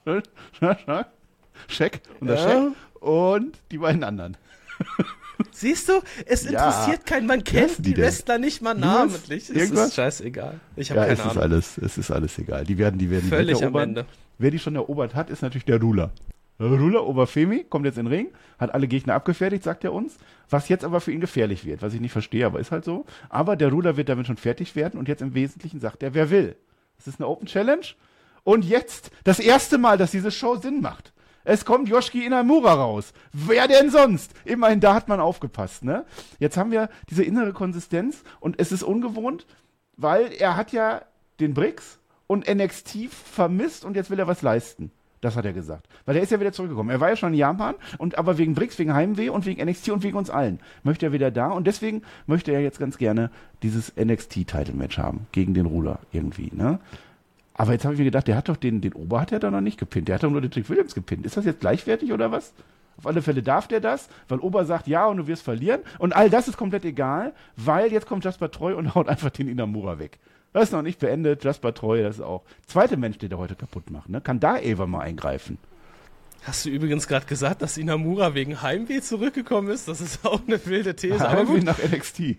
Scheck und der Scheck und die beiden anderen. Siehst du, es interessiert keinen, man kennt die Wrestler nicht mal namentlich. Es ist scheißegal. Ich habe keine Ahnung. Es ist alles egal. Die werden völlig am Ende. Wer die schon erobert hat, ist natürlich der Ruler. Ruler Oberfemi kommt jetzt in den Ring, hat alle Gegner abgefertigt, sagt er uns, was jetzt aber für ihn gefährlich wird, was ich nicht verstehe, aber ist halt so. Aber der Ruler wird damit schon fertig werden und jetzt im Wesentlichen sagt er, wer will. Es ist eine Open Challenge und jetzt das erste Mal, dass diese Show Sinn macht. Es kommt Yoshiki Inamura raus. Wer denn sonst? Immerhin, da hat man aufgepasst, ne? Jetzt haben wir diese innere Konsistenz und es ist ungewohnt, weil er hat ja den Bricks und NXT vermisst und jetzt will er was leisten. Das hat er gesagt. Weil er ist ja wieder zurückgekommen. Er war ja schon in Japan, aber wegen Bricks, wegen Heimweh und wegen NXT und wegen uns allen möchte er wieder da und deswegen möchte er jetzt ganz gerne dieses NXT-Title-Match haben gegen den Ruler irgendwie, ne? Aber jetzt habe ich mir gedacht, der hat doch den Ober hat er da noch nicht gepinnt. Der hat doch nur den Trick Williams gepinnt. Ist das jetzt gleichwertig oder was? Auf alle Fälle darf der das, weil Ober sagt, ja, und du wirst verlieren. Und all das ist komplett egal, weil jetzt kommt Jasper Troy und haut einfach den Inamura weg. Das ist noch nicht beendet. Jasper Troy, das ist auch. Zweite Mensch, den der heute kaputt macht, ne? Kann da Eva mal eingreifen. Hast du übrigens gerade gesagt, dass Inamura wegen Heimweh zurückgekommen ist? Das ist auch eine wilde These. Aber Heimweh nach NXT.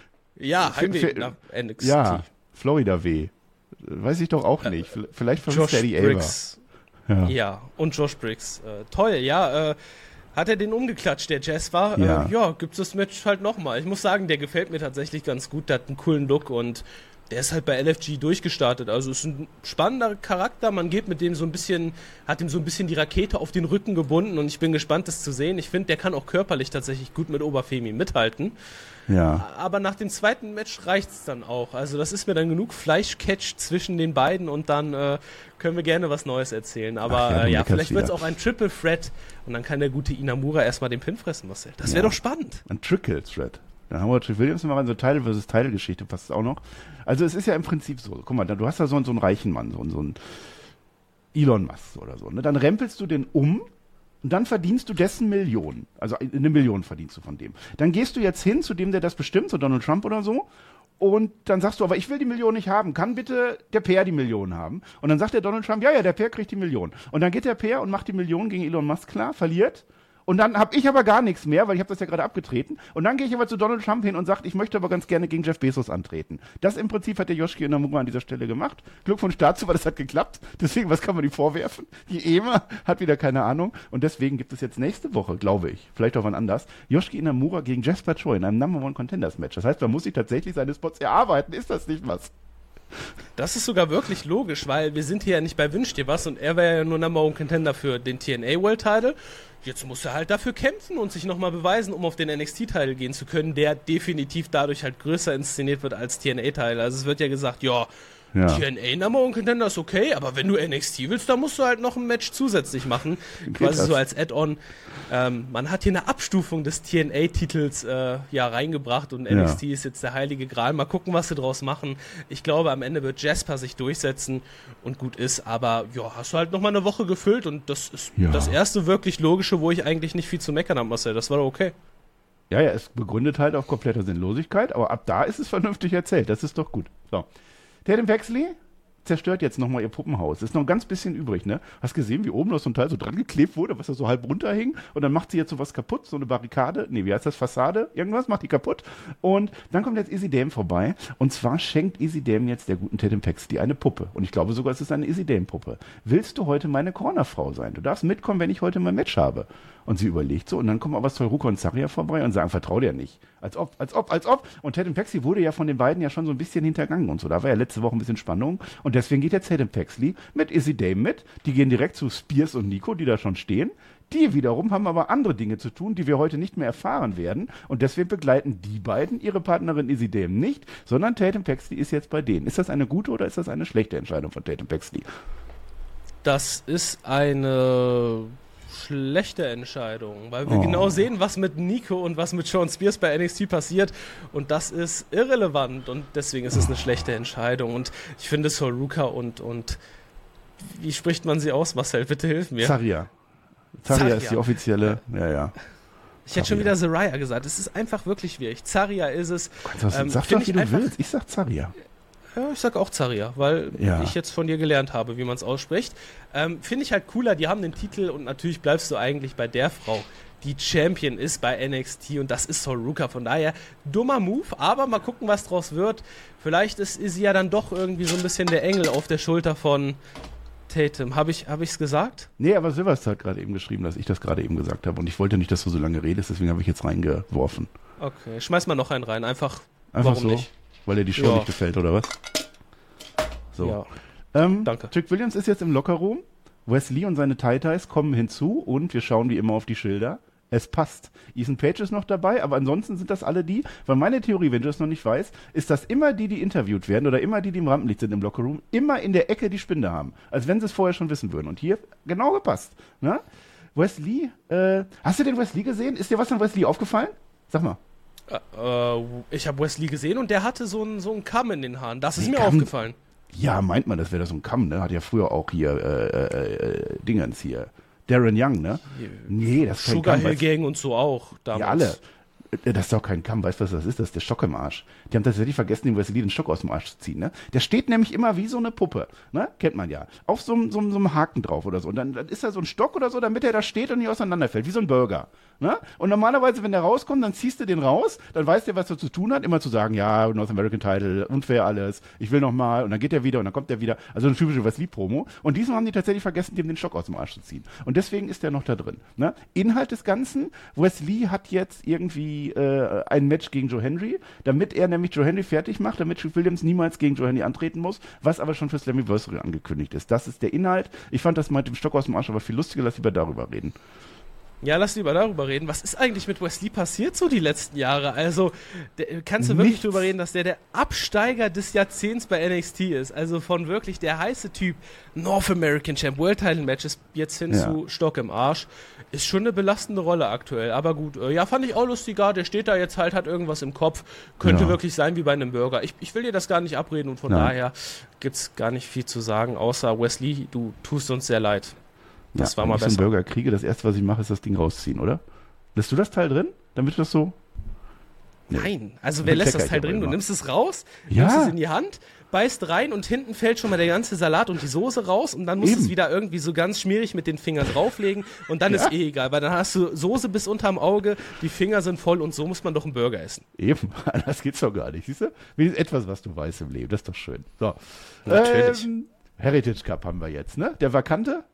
Ja, Heimweh nach NXT. Ja, Florida W. Weiß ich doch auch nicht. Vielleicht vermisst Eddie Briggs. Ja, und Josh Briggs. Toll, ja. Hat er den umgeklatscht, der Jazz war? Ja, gibt's das Match halt nochmal. Ich muss sagen, der gefällt mir tatsächlich ganz gut. Der hat einen coolen Look und der ist halt bei LFG durchgestartet. Also ist ein spannender Charakter. Man geht mit dem so ein bisschen, hat ihm so ein bisschen die Rakete auf den Rücken gebunden und ich bin gespannt, das zu sehen. Ich finde, der kann auch körperlich tatsächlich gut mit Oberfemi mithalten. Ja. Aber nach dem zweiten Match reicht's dann auch. Also das ist mir dann genug Fleischcatch zwischen den beiden und dann können wir gerne was Neues erzählen. Aber vielleicht wird's auch ein Triple Threat und dann kann der gute Inamura erstmal den Pin fressen, Marcel. Das wäre doch spannend. Ein Triple Threat. Dann haben wir Trick Williams mal rein, so Title versus Title Geschichte passt auch noch. Also es ist ja im Prinzip so, guck mal, du hast da so einen reichen Mann, so einen Elon Musk oder so, ne? Dann rempelst du den um und dann verdienst du dessen Millionen. Also 1 Million verdienst du von dem. Dann gehst du jetzt hin zu dem, der das bestimmt, so Donald Trump oder so, und dann sagst du, aber ich will die Million nicht haben. Kann bitte der Peer die Million haben? Und dann sagt der Donald Trump, ja, der Peer kriegt die Million. Und dann geht der Peer und macht die Million gegen Elon Musk klar, verliert. Und dann habe ich aber gar nichts mehr, weil ich habe das ja gerade abgetreten. Und dann gehe ich aber zu Donald Trump hin und sage, ich möchte aber ganz gerne gegen Jeff Bezos antreten. Das im Prinzip hat der Yoshiki Inamura an dieser Stelle gemacht. Glückwunsch dazu, weil das hat geklappt. Deswegen, was kann man ihm vorwerfen? Die EMA hat wieder keine Ahnung. Und deswegen gibt es jetzt nächste Woche, glaube ich, vielleicht auch wann anders, Yoshiki Inamura gegen Jasper Troy in einem Number-One-Contenders-Match. Das heißt, man muss sich tatsächlich seine Spots erarbeiten. Ist das nicht was? Das ist sogar wirklich logisch, weil wir sind hier ja nicht bei Wünsch dir was und er wäre ja nur Number-One-Contender für den TNA World Title. Jetzt muss er halt dafür kämpfen und sich nochmal beweisen, um auf den NXT-Title gehen zu können, der definitiv dadurch halt größer inszeniert wird als TNA-Title. Also es wird ja gesagt, ja, Ja. TNA Number One Contender ist okay, aber wenn du NXT willst, dann musst du halt noch ein Match zusätzlich machen. Quasi so als Add-on. Man hat hier eine Abstufung des TNA-Titels reingebracht und NXT ist jetzt der heilige Gral. Mal gucken, was sie draus machen. Ich glaube, am Ende wird Jasper sich durchsetzen und gut ist, aber ja, hast du halt nochmal eine Woche gefüllt und das ist das erste wirklich Logische, wo ich eigentlich nicht viel zu meckern habe, Marcel. Das war doch okay. Ja, es begründet halt auf kompletter Sinnlosigkeit, aber ab da ist es vernünftig erzählt. Das ist doch gut. So. Tatum Paxley zerstört jetzt nochmal ihr Puppenhaus. Ist noch ein ganz bisschen übrig, ne? Hast gesehen, wie oben noch so ein Teil so dran geklebt wurde, was da so halb runterhing? Und dann macht sie jetzt so was kaputt, so eine Barrikade. Nee, wie heißt das? Fassade? Irgendwas macht die kaputt. Und dann kommt jetzt Izzy Dame vorbei. Und zwar schenkt Izzy Dame jetzt der guten Tatum Paxley eine Puppe. Und ich glaube sogar, es ist eine Izzy Dame Puppe. Willst du heute meine Cornerfrau sein? Du darfst mitkommen, wenn ich heute mein Match habe. Und sie überlegt so, und dann kommen aber Teuruka und Zarya vorbei und sagen, vertrau dir nicht. Als ob. Und Tatum Paxley wurde ja von den beiden ja schon so ein bisschen hintergangen und so. Da war ja letzte Woche ein bisschen Spannung. Und deswegen geht jetzt Tatum Paxley mit Izzy Dame mit. Die gehen direkt zu Spears und Nico, die da schon stehen. Die wiederum haben aber andere Dinge zu tun, die wir heute nicht mehr erfahren werden. Und deswegen begleiten die beiden ihre Partnerin Izzy Dame nicht, sondern Tatum Paxley ist jetzt bei denen. Ist das eine gute oder ist das eine schlechte Entscheidung von Tatum Paxley? Das ist eine schlechte Entscheidung, weil wir genau sehen, was mit Nico und was mit Sean Spears bei NXT passiert und das ist irrelevant und deswegen ist es eine schlechte Entscheidung und ich finde Teuruka und wie spricht man sie aus, Marcel, bitte hilf mir. Zarya ist die offizielle, ja. Ich hätte schon wieder Zarya gesagt, es ist einfach wirklich schwierig. Zarya ist es. Sag doch, wie du willst, ich sag Zarya. Ja, ich sag auch Zarya, weil ich jetzt von dir gelernt habe, wie man es ausspricht. Finde ich halt cooler, die haben den Titel und natürlich bleibst du eigentlich bei der Frau, die Champion ist bei NXT und das ist Teuruka. Von daher, dummer Move, aber mal gucken, was draus wird. Vielleicht ist sie ja dann doch irgendwie so ein bisschen der Engel auf der Schulter von Tatum. Hab ich's gesagt? Nee, aber Silvester hat gerade eben geschrieben, dass ich das gerade eben gesagt habe und ich wollte nicht, dass du so lange redest, deswegen habe ich jetzt reingeworfen. Okay, schmeiß mal noch einen rein, einfach warum so? Nicht? Weil dir die Show nicht gefällt, oder was? So. Ja. Danke. Trick Williams ist jetzt im Lockerroom. Wesley und seine Tai-Tais kommen hinzu und wir schauen wie immer auf die Schilder. Es passt. Ethan Page ist noch dabei, aber ansonsten sind das alle die, weil meine Theorie, wenn du das noch nicht weißt, ist, dass immer die interviewt werden oder immer die im Rampenlicht sind im Lockerroom, immer in der Ecke die Spinde haben. Als wenn sie es vorher schon wissen würden. Und hier genau gepasst. Ne? Wesley, hast du den Wesley gesehen? Ist dir was an Wesley aufgefallen? Sag mal. Ich habe Wesley gesehen und der hatte so einen Kamm in den Haaren. Das ist mir aufgefallen. Ja, meint man, das wäre so ein Kamm, ne? Hat ja früher auch hier Dingens hier. Darren Young, ne? Nee, das ist kein Sugar Kamm. Hill Gang und so auch damals. Ja, alle. Das ist doch kein Kamm, weißt du, was das ist? Das ist der Stock im Arsch. Die haben tatsächlich vergessen, dem Wesley den Stock aus dem Arsch zu ziehen, ne? Der steht nämlich immer wie so eine Puppe, ne? Kennt man ja. Auf so einem Haken drauf oder so. Und dann ist da so ein Stock oder so, damit er da steht und nicht auseinanderfällt, wie so ein Burger, ne? Und normalerweise, wenn der rauskommt, dann ziehst du den raus, dann weißt du, was er zu tun hat, immer zu sagen, ja, North American Title, unfair alles, ich will nochmal, und dann geht er wieder und dann kommt er wieder. Also eine typische Wesley-Promo. Und diesmal haben die tatsächlich vergessen, dem den Stock aus dem Arsch zu ziehen. Und deswegen ist der noch da drin, ne? Inhalt des Ganzen, Wesley hat jetzt irgendwie ein Match gegen Joe Hendry, damit er nämlich Joe Hendry fertig macht, damit Trick Williams niemals gegen Joe Hendry antreten muss, was aber schon für Slammiversary angekündigt ist. Das ist der Inhalt. Ich fand das mit dem Stock aus dem Arsch aber viel lustiger, lass lieber darüber reden. Ja, lass lieber darüber reden. Was ist eigentlich mit Wesley passiert so die letzten Jahre? Also, kannst du wirklich darüber reden, dass der Absteiger des Jahrzehnts bei NXT ist? Also von wirklich der heiße Typ, North American Champ, World Title Matches, jetzt hin zu Stock im Arsch. Ist schon eine belastende Rolle aktuell. Aber gut, fand ich auch lustiger. Der steht da jetzt halt, hat irgendwas im Kopf. Könnte wirklich sein wie bei einem Burger. Ich will dir das gar nicht abreden und von daher gibt's gar nicht viel zu sagen, außer Wesley, du tust uns sehr leid. Das war mal besser. Wenn ich so einen Burger kriege, das erste, was ich mache, ist das Ding rausziehen, oder? Lässt du das Teil drin, damit das so... Nee. Nein, also wer lässt das Teil drin? Du nimmst es raus, nimmst es in die Hand, beißt rein und hinten fällt schon mal der ganze Salat und die Soße raus und dann musst du es wieder irgendwie so ganz schmierig mit den Fingern drauflegen und dann ist egal, weil dann hast du Soße bis unterm Auge, die Finger sind voll und so muss man doch einen Burger essen. Eben, das geht's doch gar nicht, siehst du? Etwas, was du weißt im Leben, das ist doch schön. So. Natürlich. Heritage Cup haben wir jetzt, ne? Der vakante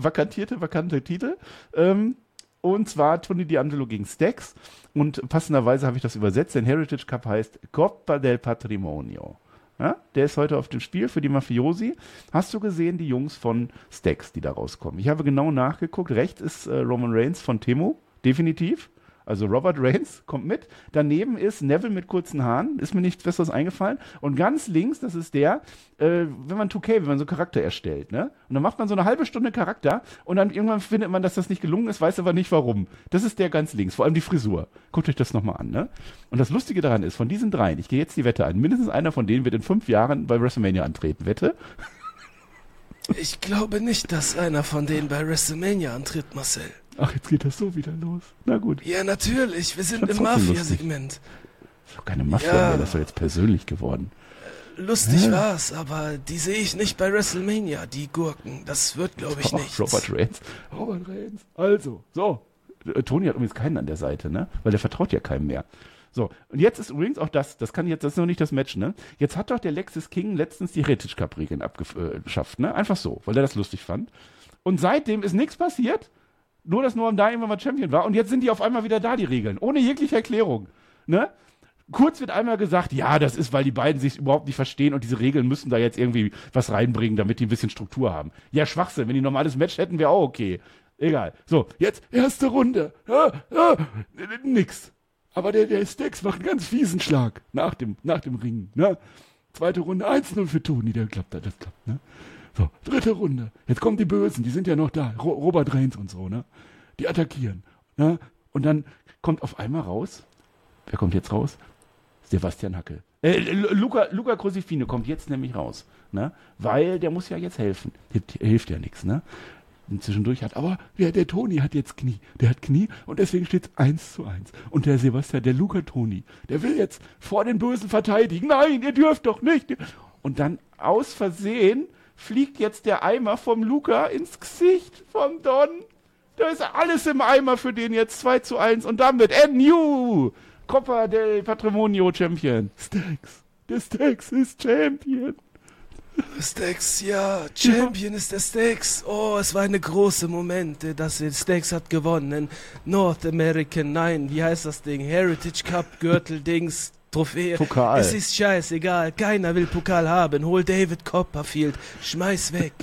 Titel. Und zwar Tony D'Angelo gegen Stax. Und passenderweise habe ich das übersetzt, denn Heritage Cup heißt Coppa del Patrimonio. Ja? Der ist heute auf dem Spiel für die Mafiosi. Hast du gesehen, die Jungs von Stax, die da rauskommen? Ich habe genau nachgeguckt. Rechts ist Roman Reigns von Temu, definitiv. Also Robert Reigns kommt mit. Daneben ist Neville mit kurzen Haaren. Ist mir nichts Besseres eingefallen. Und ganz links, das ist der, wenn man so Charakter erstellt, ne? Und dann macht man so eine halbe Stunde Charakter und dann irgendwann findet man, dass das nicht gelungen ist, weiß aber nicht warum. Das ist der ganz links, vor allem die Frisur. Guckt euch das nochmal an, ne? Und das Lustige daran ist, von diesen dreien, ich gehe jetzt die Wette ein, mindestens einer von denen wird in 5 Jahren bei WrestleMania antreten. Wette? Ich glaube nicht, dass einer von denen bei WrestleMania antritt, Marcel. Ach, jetzt geht das so wieder los. Na gut. Ja, natürlich. Wir sind Das im ist trotzdem Mafia-Segment. Das ist doch keine Mafia mehr, das ist doch jetzt persönlich geworden. Lustig war's, aber die sehe ich nicht bei WrestleMania, die Gurken. Das wird, glaube ich, nichts. Robert Reigns. Also, so. Tony hat übrigens keinen an der Seite, ne? Weil der vertraut ja keinem mehr. So, und jetzt ist übrigens auch das ist noch nicht das Match, ne? Jetzt hat doch der Lexis King letztens die Heritage Cup Regeln abgeschafft, ne? Einfach so, weil er das lustig fand. Und seitdem ist nichts passiert, nur dass Noam Dar irgendwann mal Champion war und jetzt sind die auf einmal wieder da, die Regeln, ohne jegliche Erklärung, ne? Kurz wird einmal gesagt, ja, das ist, weil die beiden sich überhaupt nicht verstehen und diese Regeln müssen da jetzt irgendwie was reinbringen, damit die ein bisschen Struktur haben. Ja, Schwachsinn, wenn die ein normales Match hätten, wäre auch okay. Egal. So, jetzt erste Runde. Nix. Aber der Stax macht einen ganz fiesen Schlag nach dem Ringen, ne? Zweite Runde, 1-0 für Tony, das klappt, ne? So, dritte Runde. Jetzt kommen die Bösen, die sind ja noch da. Robert Reigns und so, ne? Die attackieren, ne? Und dann kommt auf einmal raus, wer kommt jetzt raus? Sebastian Hackel. Luca Crocifino kommt jetzt nämlich raus, ne? Weil der muss ja jetzt helfen. Hilft ja nichts, ne? Und zwischendurch aber der Tony hat jetzt Knie. Der hat Knie und deswegen steht es 1-1. Und der Sebastian, der Luca Tony, der will jetzt vor den Bösen verteidigen. Nein, ihr dürft doch nicht. Und dann aus Versehen fliegt jetzt der Eimer vom Luca ins Gesicht vom Don. Da ist alles im Eimer für den jetzt 2-1. Und damit NU Copa del Patrimonio Champion. Stax. Der Stax ist Champion. Stax, ja, Champion ist der Stax. Oh, es war eine große Momente, dass Stax hat gewonnen. North American, nein, wie heißt das Ding? Heritage Cup, Gürtel-Dings, Trophäe. Pokal. Es ist scheißegal, keiner will Pokal haben. Hol David Copperfield, schmeiß weg.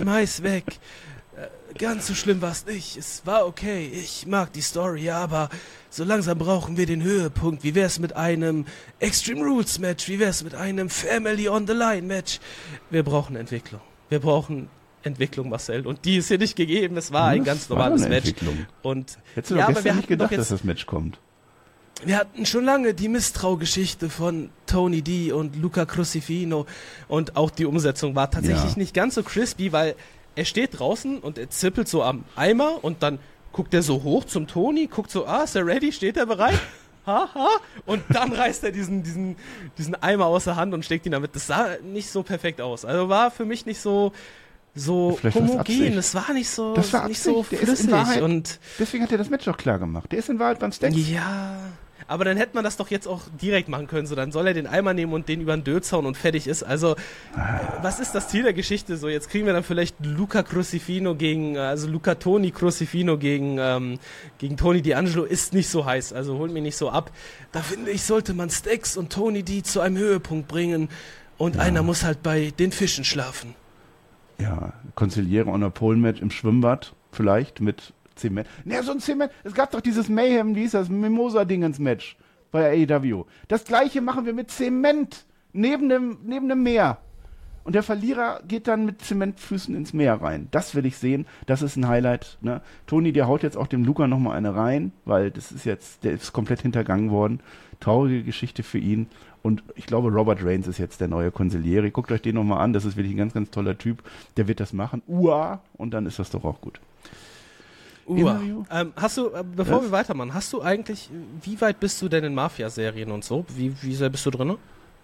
Ganz so schlimm war es nicht. Es war okay, ich mag die Story, aber so langsam brauchen wir den Höhepunkt. Wie wär's mit einem Extreme Rules Match? Wie wär's mit einem Family on the Line Match? Wir brauchen Entwicklung. Marcel. Und die ist hier nicht gegeben. Es war ein ganz normales Match. Und hättest du doch gestern nicht gedacht, dass das Match kommt? Wir hatten schon lange die Misstraugeschichte von Tony D und Luca Crocifino. Und auch die Umsetzung war tatsächlich nicht ganz so crispy, weil er steht draußen und er zippelt so am Eimer und dann guckt er so hoch zum Tony, guckt so, ist er ready, steht er bereit? Haha. Und dann reißt er diesen Eimer aus der Hand und schlägt ihn damit. Das sah nicht so perfekt aus. Also war für mich nicht so homogen. Es war nicht so flüssig. Und deswegen hat er das Match auch klar gemacht. Der ist in Wahrheit beim Stax. Ja, aber dann hätte man das doch jetzt auch direkt machen können. So, dann soll er den Eimer nehmen und den über den Dötz hauen und fertig ist. Also, was ist das Ziel der Geschichte? So, jetzt kriegen wir dann vielleicht Luca Tony Crocifino gegen Tony D'Angelo. Ist nicht so heiß, also holt mich nicht so ab. Da finde ich, sollte man Stax und Tony D zu einem Höhepunkt bringen und einer muss halt bei den Fischen schlafen. Ja, Consigliere on a Pole Match im Schwimmbad, vielleicht mit Zement. Ja, so ein Zement. Es gab doch dieses Mayhem, wie hieß das, Mimosa-Dingens-Match bei AEW. Das gleiche machen wir mit Zement neben dem Meer. Und der Verlierer geht dann mit Zementfüßen ins Meer rein. Das will ich sehen. Das ist ein Highlight. Ne? Tony, der haut jetzt auch dem Luca nochmal eine rein, weil der ist komplett hintergangen worden. Traurige Geschichte für ihn. Und ich glaube, Robert Reigns ist jetzt der neue Consigliere. Guckt euch den nochmal an. Das ist wirklich ein ganz, ganz toller Typ. Der wird das machen. Und dann ist das doch auch gut. Hast du, bevor wir weitermachen, wie weit bist du denn in Mafia-Serien und so? Wie sehr bist du drin?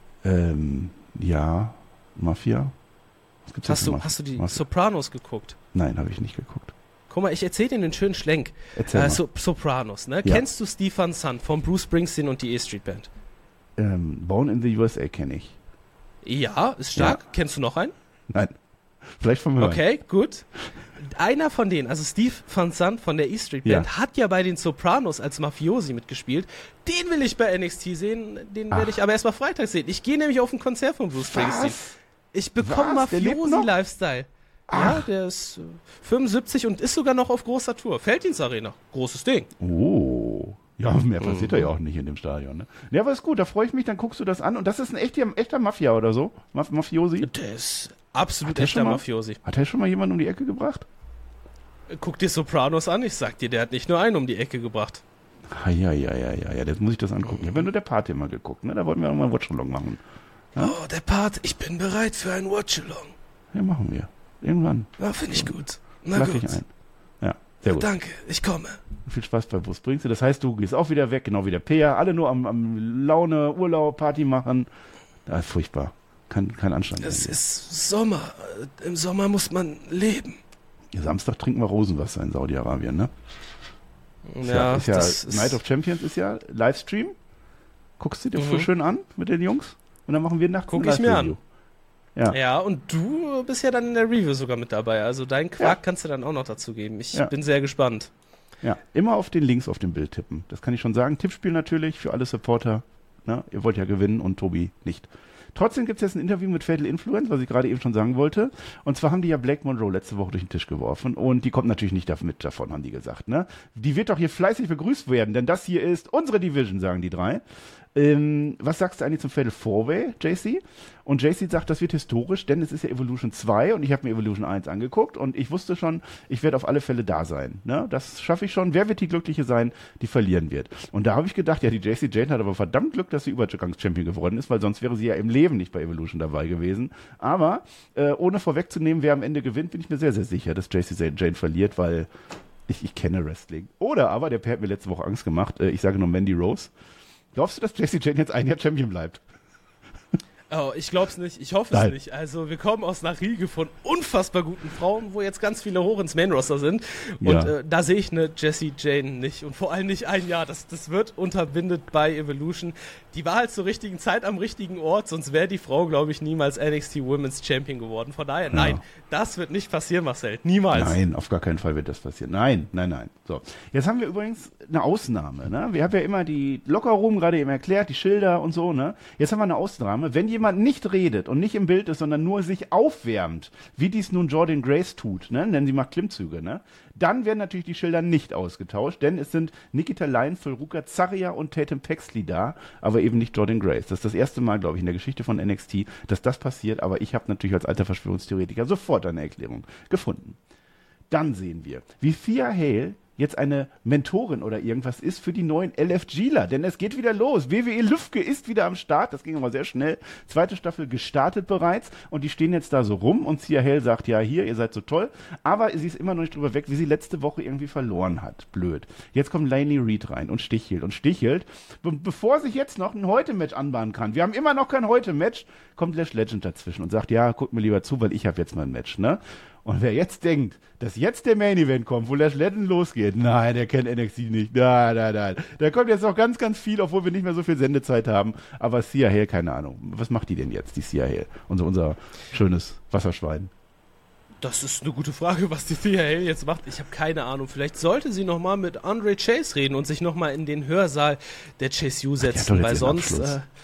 Ja, Mafia. Hast du die Sopranos geguckt? Nein, habe ich nicht geguckt. Guck mal, ich erzähle dir einen schönen Schlenk. Sopranos, ne? Ja. Kennst du Steve Van Sant von Bruce Springsteen und die E-Street Band? Born in the USA kenne ich. Ja, ist stark. Ja. Kennst du noch einen? Nein. Vielleicht vom Hören. Okay, gut. Einer von denen, also Steve Van Sant von der E-Street Band, hat ja bei den Sopranos als Mafiosi mitgespielt. Den will ich bei NXT sehen, den werde ich aber erst mal Freitag sehen. Ich gehe nämlich auf ein Konzert von Bruce Springsteen. Ich bekomme Mafiosi-Lifestyle. Ja, der ist 75 und ist sogar noch auf großer Tour. Felddienst Arena, großes Ding. Oh, Ja, mehr passiert da ja auch nicht in dem Stadion. Ne? Ja, aber ist gut, da freue ich mich, dann guckst du das an. Und das ist ein echter Mafia oder so? Mafiosi? Der ist absolut echter Mafiosi. Hat er schon mal jemanden um die Ecke gebracht? Guck dir Sopranos an, ich sag dir, der hat nicht nur einen um die Ecke gebracht. Ja, jetzt muss ich das angucken. Ich habe ja nur der Pate immer geguckt, ne? Da wollten wir auch mal ein Watchalong machen. Ja? Oh, der Pate, ich bin bereit für ein Watchalong. Ja, machen wir. Irgendwann. Ja, finde ich gut. Na Lass gut. dich ein. Ja, sehr gut. Danke, ich komme. Viel Spaß bei Bus bringst du. Das heißt, du gehst auch wieder weg, genau wie der Peer. Alle nur am Laune, Urlaub, Party machen. Das ist furchtbar. Kein Anstand. Es ist Sommer. Im Sommer muss man leben. Ja, Samstag trinken wir Rosenwasser in Saudi-Arabien, ne? Ja, das ist Night of Champions ist ja Livestream. Guckst du dir schön an mit den Jungs? Und dann machen wir nachts ein Live-Review. Ja, und du bist ja dann in der Review sogar mit dabei. Also deinen Quark kannst du dann auch noch dazu geben. Ich bin sehr gespannt. Ja, immer auf den Links auf dem Bild tippen. Das kann ich schon sagen. Tippspiel natürlich für alle Supporter. Na, ihr wollt ja gewinnen und Tobi nicht. Trotzdem gibt es jetzt ein Interview mit Fatal Influence, was ich gerade eben schon sagen wollte. Und zwar haben die ja Blake Monroe letzte Woche durch den Tisch geworfen. Und die kommt natürlich nicht mit davon, haben die gesagt. Ne? Die wird doch hier fleißig begrüßt werden, denn das hier ist unsere Division, sagen die drei. Was sagst du eigentlich zum Fatal 4-Way, JC? Und JC sagt, das wird historisch, denn es ist ja Evolution 2 und ich habe mir Evolution 1 angeguckt und ich wusste schon, ich werde auf alle Fälle da sein. Ne? Das schaffe ich schon. Wer wird die Glückliche sein, die verlieren wird? Und da habe ich gedacht, ja, die JC Jane hat aber verdammt Glück, dass sie Übergangs-Champion geworden ist, weil sonst wäre sie ja im Leben nicht bei Evolution dabei gewesen. Aber ohne vorwegzunehmen, wer am Ende gewinnt, bin ich mir sehr, sehr sicher, dass JC Jane verliert, weil ich kenne Wrestling. Oder aber, der Per hat mir letzte Woche Angst gemacht, ich sage nur Mandy Rose. Glaubst du, dass Jessie Jane jetzt ein Jahr Champion bleibt? Oh, ich glaub's nicht. Ich hoffe es nicht. Also wir kommen aus einer Riege von unfassbar guten Frauen, wo jetzt ganz viele hoch ins Main-Roster sind. Und da sehe ich eine Jessie Jane nicht. Und vor allem nicht ein Jahr. Das wird unterbindet bei Evolution. Die war halt zur richtigen Zeit am richtigen Ort, sonst wäre die Frau, glaube ich, niemals NXT Women's Champion geworden. Von daher, nein, das wird nicht passieren, Marcel. Niemals. Nein, auf gar keinen Fall wird das passieren. Nein. So, jetzt haben wir übrigens eine Ausnahme. Ne? Wir haben ja immer die Lockerroom gerade eben erklärt, die Schilder und so. Ne? Jetzt haben wir eine Ausnahme. Wenn jemand nicht redet und nicht im Bild ist, sondern nur sich aufwärmt, wie dies nun Jordan Grace tut, ne? Denn sie macht Klimmzüge, ne? Dann werden natürlich die Schilder nicht ausgetauscht, denn es sind Nikita Lyon, Phil Ruka, Zaria und Tatum Paxley da, aber eben nicht Jordan Grace. Das ist das erste Mal, glaube ich, in der Geschichte von NXT, dass das passiert, aber ich habe natürlich als alter Verschwörungstheoretiker sofort eine Erklärung gefunden. Dann sehen wir, wie Thea Hale jetzt eine Mentorin oder irgendwas ist für die neuen LFGler, denn es geht wieder los. WWE Lüfke ist wieder am Start, das ging aber sehr schnell. Zweite Staffel gestartet bereits und die stehen jetzt da so rum und Thea Hale sagt, ja hier, ihr seid so toll, aber sie ist immer noch nicht drüber weg, wie sie letzte Woche irgendwie verloren hat. Blöd. Jetzt kommt Lainey Reed rein und stichelt. Bevor sich jetzt noch ein Heute-Match anbahnen kann, wir haben immer noch kein Heute-Match, kommt Lash Legend dazwischen und sagt, ja, guckt mir lieber zu, weil ich habe jetzt mal ein Match, ne? Und wer jetzt denkt, dass jetzt der Main-Event kommt, wo Lash Legend losgeht, nein, der kennt NXT nicht, nein. Da kommt jetzt noch ganz, ganz viel, obwohl wir nicht mehr so viel Sendezeit haben. Aber Thea Hale, keine Ahnung. Was macht die denn jetzt, die Thea Hale? Unser schönes Wasserschwein. Das ist eine gute Frage, was die Thea Hale jetzt macht. Ich habe keine Ahnung. Vielleicht sollte sie nochmal mit Andre Chase reden und sich nochmal in den Hörsaal der Chase U setzen, weil sonst...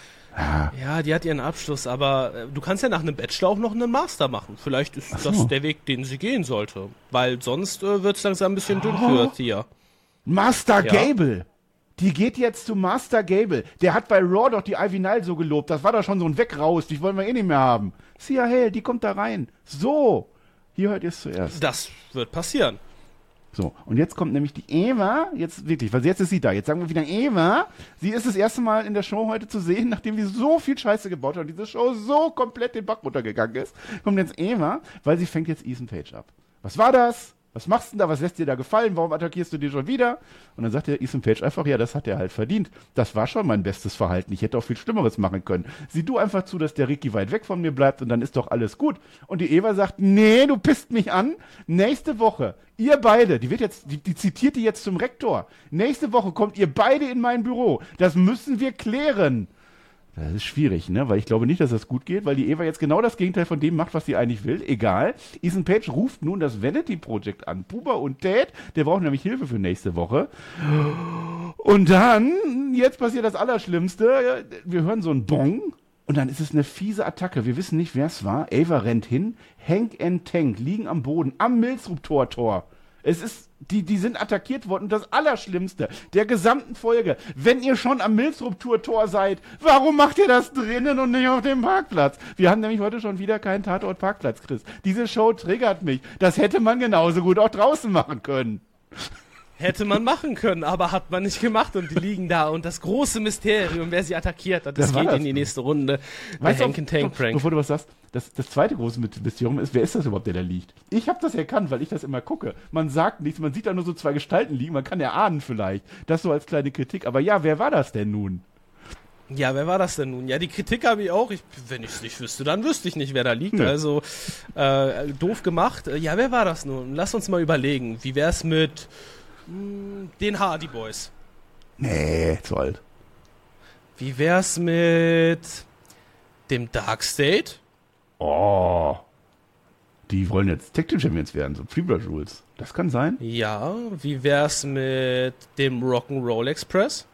Ja, die hat ihren Abschluss, aber du kannst ja nach einem Bachelor auch noch einen Master machen. Vielleicht ist das der Weg, den sie gehen sollte. Weil sonst wird es langsam ein bisschen dünn für Thea. Master Gable! Die geht jetzt zu Master Gable. Der hat bei Raw doch die Ivy Nile so gelobt. Das war doch schon so ein Wegraus. Die wollen wir eh nicht mehr haben. Thea Hale, die kommt da rein. So, hier hört ihr es zuerst. Das wird passieren. So, und jetzt kommt nämlich die Eva, jetzt wirklich, weil jetzt ist sie da. Jetzt sagen wir wieder Eva. Sie ist das erste Mal in der Show heute zu sehen, nachdem sie so viel Scheiße gebaut hat und diese Show so komplett den Bach runtergegangen ist. Kommt jetzt Eva, weil sie fängt jetzt Ethan Page ab. Was war das? Was machst du denn da? Was lässt dir da gefallen? Warum attackierst du die schon wieder? Und dann sagt der Ethan Page einfach, ja, das hat er halt verdient. Das war schon mein bestes Verhalten. Ich hätte auch viel Schlimmeres machen können. Sieh du einfach zu, dass der Ricky weit weg von mir bleibt und dann ist doch alles gut. Und die Eva sagt, nee, du pisst mich an. Nächste Woche, ihr beide, die zitiert die jetzt zum Rektor. Nächste Woche kommt ihr beide in mein Büro. Das müssen wir klären. Das ist schwierig, ne? Weil ich glaube nicht, dass das gut geht, weil die Eva jetzt genau das Gegenteil von dem macht, was sie eigentlich will. Egal. Ethan Page ruft nun das Vanity Project an. Puba und Ted, der braucht nämlich Hilfe für nächste Woche. Und dann, jetzt passiert das Allerschlimmste. Wir hören so ein Bong und dann ist es eine fiese Attacke. Wir wissen nicht, wer es war. Ava rennt hin. Hank and Tank liegen am Boden, am Milzrup-Tor. Die sind attackiert worden. Und das Allerschlimmste der gesamten Folge, wenn ihr schon am Milzrup-Tor seid, warum macht ihr das drinnen und nicht auf dem Parkplatz? Wir haben nämlich heute schon wieder keinen Tatort-Parkplatz, Chris. Diese Show triggert mich. Das hätte man genauso gut auch draußen machen können. Hätte man machen können, aber hat man nicht gemacht und die liegen da und das große Mysterium, wer sie attackiert hat, das geht in die nächste Runde. Weißt du, bevor du was sagst, das zweite große Mysterium ist, wer ist das überhaupt, der da liegt? Ich habe das erkannt, weil ich das immer gucke. Man sagt nichts, man sieht da nur so zwei Gestalten liegen, man kann erahnen vielleicht. Das so als kleine Kritik, aber ja, wer war das denn nun? Ja, wer war das denn nun? Ja, die Kritik habe ich auch. Wenn ich es nicht wüsste, dann wüsste ich nicht, wer da liegt. Nö. Also, doof gemacht. Ja, wer war das nun? Lass uns mal überlegen. Wie wär's mit den Hardy Boys? Nee, zu alt. Wie wär's mit dem Dark State? Oh. Die wollen jetzt Tag Team Champions werden, so Freebird Rules. Das kann sein? Ja, wie wär's mit dem Rock'n'Roll Express?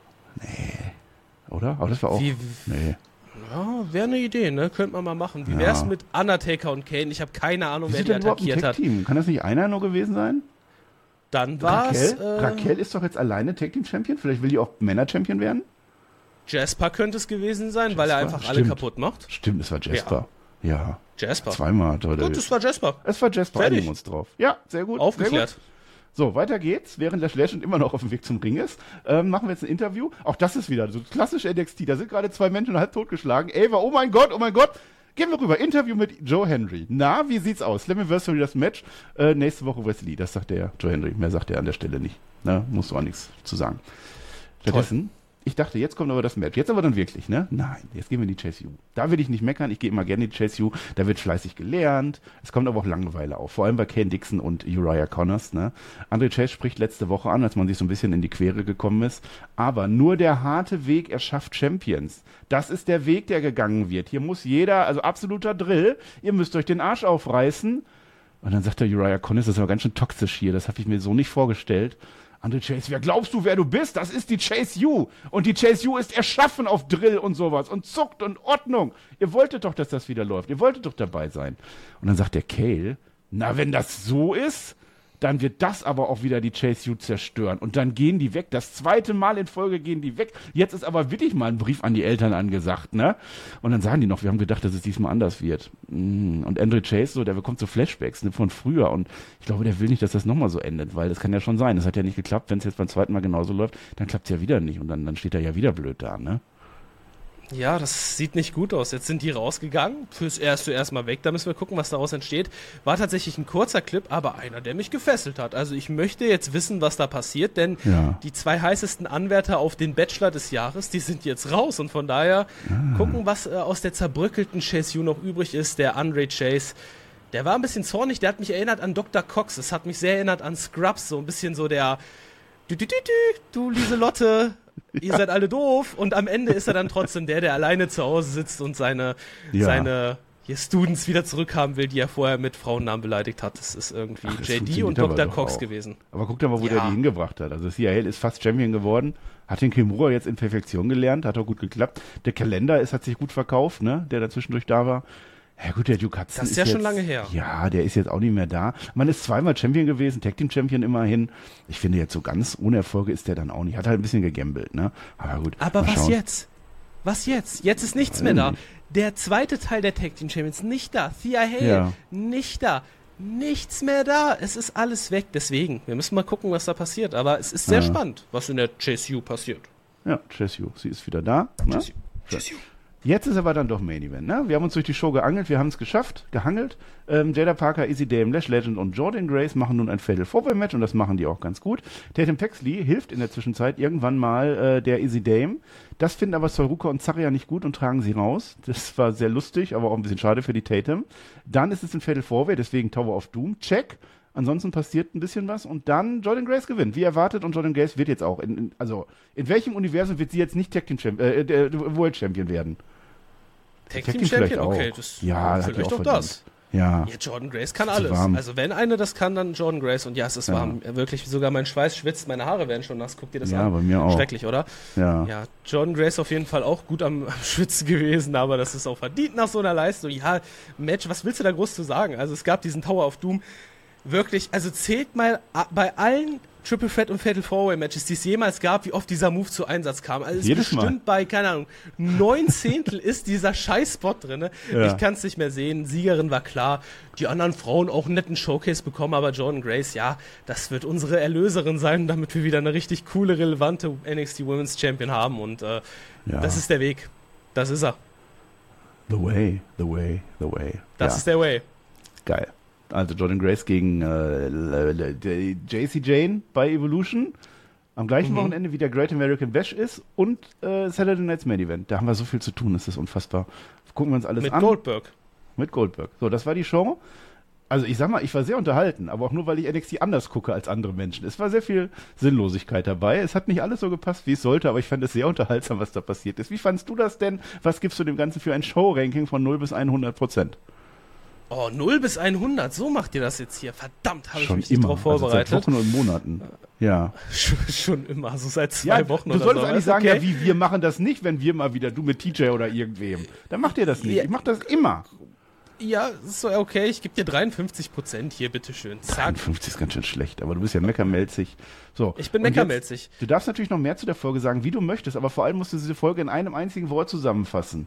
Nee. Oder? Aber das war auch... Nee. Ja, wäre eine Idee, ne? Könnte man mal machen. Wie wär's mit Undertaker und Kane? Ich habe keine Ahnung, wer die attackiert hat. Team? Kann das nicht einer nur gewesen sein? Dann war's... Raquel ist doch jetzt alleine Tag Team Champion? Vielleicht will die auch Männer Champion werden? Jasper könnte es gewesen sein, weil er einfach alle kaputt macht. Stimmt, es war Jasper. Ja. Jasper. Zweimal. Gut, es war Jasper. Es war Jasper, einigen uns drauf. Ja, sehr gut. Aufgeklärt. Sehr gut. So, weiter geht's. Während Lash Legend immer noch auf dem Weg zum Ring ist, machen wir jetzt ein Interview. Auch das ist wieder so klassisch NXT. Da sind gerade zwei Menschen halb totgeschlagen. Ava, oh mein Gott. Gehen wir rüber. Interview mit Joe Hendry. Na, wie sieht's aus? Slammiversary, das Match. Nächste Woche Wesley. Das sagt der Joe Hendry. Mehr sagt er an der Stelle nicht. Na, musst du auch nichts zu sagen. Stattdessen, ich dachte, jetzt kommt aber das Match. Jetzt aber dann wirklich, ne? Nein, jetzt gehen wir in die Chase U. Da will ich nicht meckern. Ich gehe immer gerne in die Chase U. Da wird fleißig gelernt. Es kommt aber auch Langeweile auf. Vor allem bei Kane Dixon und Uriah Connors, ne? Andre Chase spricht letzte Woche an, als man sich so ein bisschen in die Quere gekommen ist. Aber nur der harte Weg erschafft Champions. Das ist der Weg, der gegangen wird. Hier muss jeder, also absoluter Drill. Ihr müsst euch den Arsch aufreißen. Und dann sagt der Uriah Connors, das ist aber ganz schön toxisch hier. Das habe ich mir so nicht vorgestellt. Andre Chase, wer glaubst du, wer du bist? Das ist die Chase U. Und die Chase U ist erschaffen auf Drill und sowas und Zucht und Ordnung. Ihr wolltet doch, dass das wieder läuft. Ihr wolltet doch dabei sein. Und dann sagt der Cale, na, wenn das so ist, dann wird das aber auch wieder die Chase U zerstören. Und dann gehen die weg. Das zweite Mal in Folge gehen die weg. Jetzt ist aber wirklich mal ein Brief an die Eltern angesagt, ne? Und dann sagen die noch, wir haben gedacht, dass es diesmal anders wird. Und Andre Chase, so, der bekommt so Flashbacks, ne, von früher. Und ich glaube, der will nicht, dass das nochmal so endet, weil das kann ja schon sein. Das hat ja nicht geklappt. Wenn es jetzt beim zweiten Mal genauso läuft, dann klappt es ja wieder nicht. Und dann steht er ja wieder blöd da, ne? Ja, das sieht nicht gut aus. Jetzt sind die rausgegangen. Fürs Erste erstmal weg. Da müssen wir gucken, was daraus entsteht. War tatsächlich ein kurzer Clip, aber einer, der mich gefesselt hat. Also ich möchte jetzt wissen, was da passiert, denn die zwei heißesten Anwärter auf den Bachelor des Jahres, die sind jetzt raus. Und von daher gucken, was aus der zerbröckelten Chase U noch übrig ist. Der Andre Chase, der war ein bisschen zornig. Der hat mich erinnert an Dr. Cox. Es hat mich sehr erinnert an Scrubs. So ein bisschen so der du Lieselotte, ihr seid alle doof. Und am Ende ist er dann trotzdem der alleine zu Hause sitzt und seine Students wieder zurückhaben will, die er vorher mit Frauennamen beleidigt hat. Das ist irgendwie JD und Dr. Cox gewesen. Aber guck doch mal, wo der die hingebracht hat. Also CIL ist fast Champion geworden, hat den Kimura jetzt in Perfektion gelernt, hat auch gut geklappt. Der Kalender hat sich gut verkauft, ne, der da zwischendurch da war. Ja gut, der Duke Hudson das ist ja schon lange her. Ja, der ist jetzt auch nicht mehr da. Man ist zweimal Champion gewesen, Tag Team Champion immerhin. Ich finde jetzt so ganz ohne Erfolge ist der dann auch nicht. Hat halt ein bisschen gegambelt, ne? Aber gut. Aber was jetzt? Was jetzt? Jetzt ist nichts mehr da. Der zweite Teil der Tag Team Champions nicht da. Thea Hale nicht da. Nichts mehr da. Es ist alles weg. Deswegen, wir müssen mal gucken, was da passiert. Aber es ist sehr spannend, was in der Chase U passiert. Ja, Chase U. Sie ist wieder da. Chase U. Jetzt ist aber dann doch Main Event, ne? Wir haben uns durch die Show geangelt, wir haben es geschafft, gehangelt. Jada Parker, Izzy Dame, Lash Legend und Jordan Grace machen nun ein Fatal 4-Way-Match und das machen die auch ganz gut. Tatum Paxley hilft in der Zwischenzeit irgendwann mal der Izzy Dame. Das finden aber Soruka und Zarya nicht gut und tragen sie raus. Das war sehr lustig, aber auch ein bisschen schade für die Tatum. Dann ist es ein Fatal 4-Way, deswegen Tower of Doom. Check. Ansonsten passiert ein bisschen was und dann Jordan Grace gewinnt, wie erwartet, und Jordan Grace wird jetzt auch, in welchem Universum wird sie jetzt nicht World Champion werden? Tag Team Champion? Okay, das vielleicht auch das. Ja, Jordan Grace kann alles. Also wenn eine das kann, dann Jordan Grace. Und es ist warm. Wirklich, sogar mein Schweiß schwitzt, meine Haare werden schon nass. Guck dir das an. Ja, bei mir auch. Schrecklich, oder? Ja, Jordan Grace auf jeden Fall auch gut am Schwitzen gewesen, aber das ist auch verdient nach so einer Leistung. Ja, Match, was willst du da groß zu sagen? Also es gab diesen Tower of Doom. wirklich, also zählt mal bei allen Triple Threat und Fatal 4-Way Matches, die es jemals gab, wie oft dieser Move zu Einsatz kam. Also es ist bestimmt bei, keine Ahnung, 9/10 ist dieser Scheiß-Spot drin. Ja. Ich kann es nicht mehr sehen. Siegerin war klar. Die anderen Frauen auch einen netten Showcase bekommen, aber Jordynne Grace, ja, das wird unsere Erlöserin sein, damit wir wieder eine richtig coole, relevante NXT Women's Champion haben. Und das ist der Weg. Das ist er. The way, the way, the way. Das ist der Way. Geil. Also Jordynne Grace gegen JC Jane bei Evolution. Am gleichen Wochenende wie der Great American Bash ist und Saturday Night's Main Event. Da haben wir so viel zu tun, das ist unfassbar. Gucken wir uns alles an. Mit Goldberg. So, das war die Show. Also ich sag mal, ich war sehr unterhalten, aber auch nur, weil ich NXT anders gucke als andere Menschen. Es war sehr viel Sinnlosigkeit dabei. Es hat nicht alles so gepasst, wie es sollte, aber ich fand es sehr unterhaltsam, was da passiert ist. Wie fandst du das denn? Was gibst du dem Ganzen für ein Show-Ranking von 0 bis 100%? Oh, 0 bis 100, so macht ihr das jetzt hier. Verdammt, habe ich mich nicht drauf vorbereitet. Also seit Wochen und Monaten. Ja. Schon immer, so seit 2 Wochen oder so. Du solltest eigentlich sagen, ja, wir machen das nicht, wenn wir mal wieder, du mit TJ oder irgendwem. Dann macht ihr das nicht. Ja. Ich mach das immer. Ja, ist okay, ich gebe dir 53% hier, bitteschön. Zack. 53 ist ganz schön schlecht, aber du bist ja meckermelzig. So. Ich bin meckermelzig. Du darfst natürlich noch mehr zu der Folge sagen, wie du möchtest, aber vor allem musst du diese Folge in einem einzigen Wort zusammenfassen.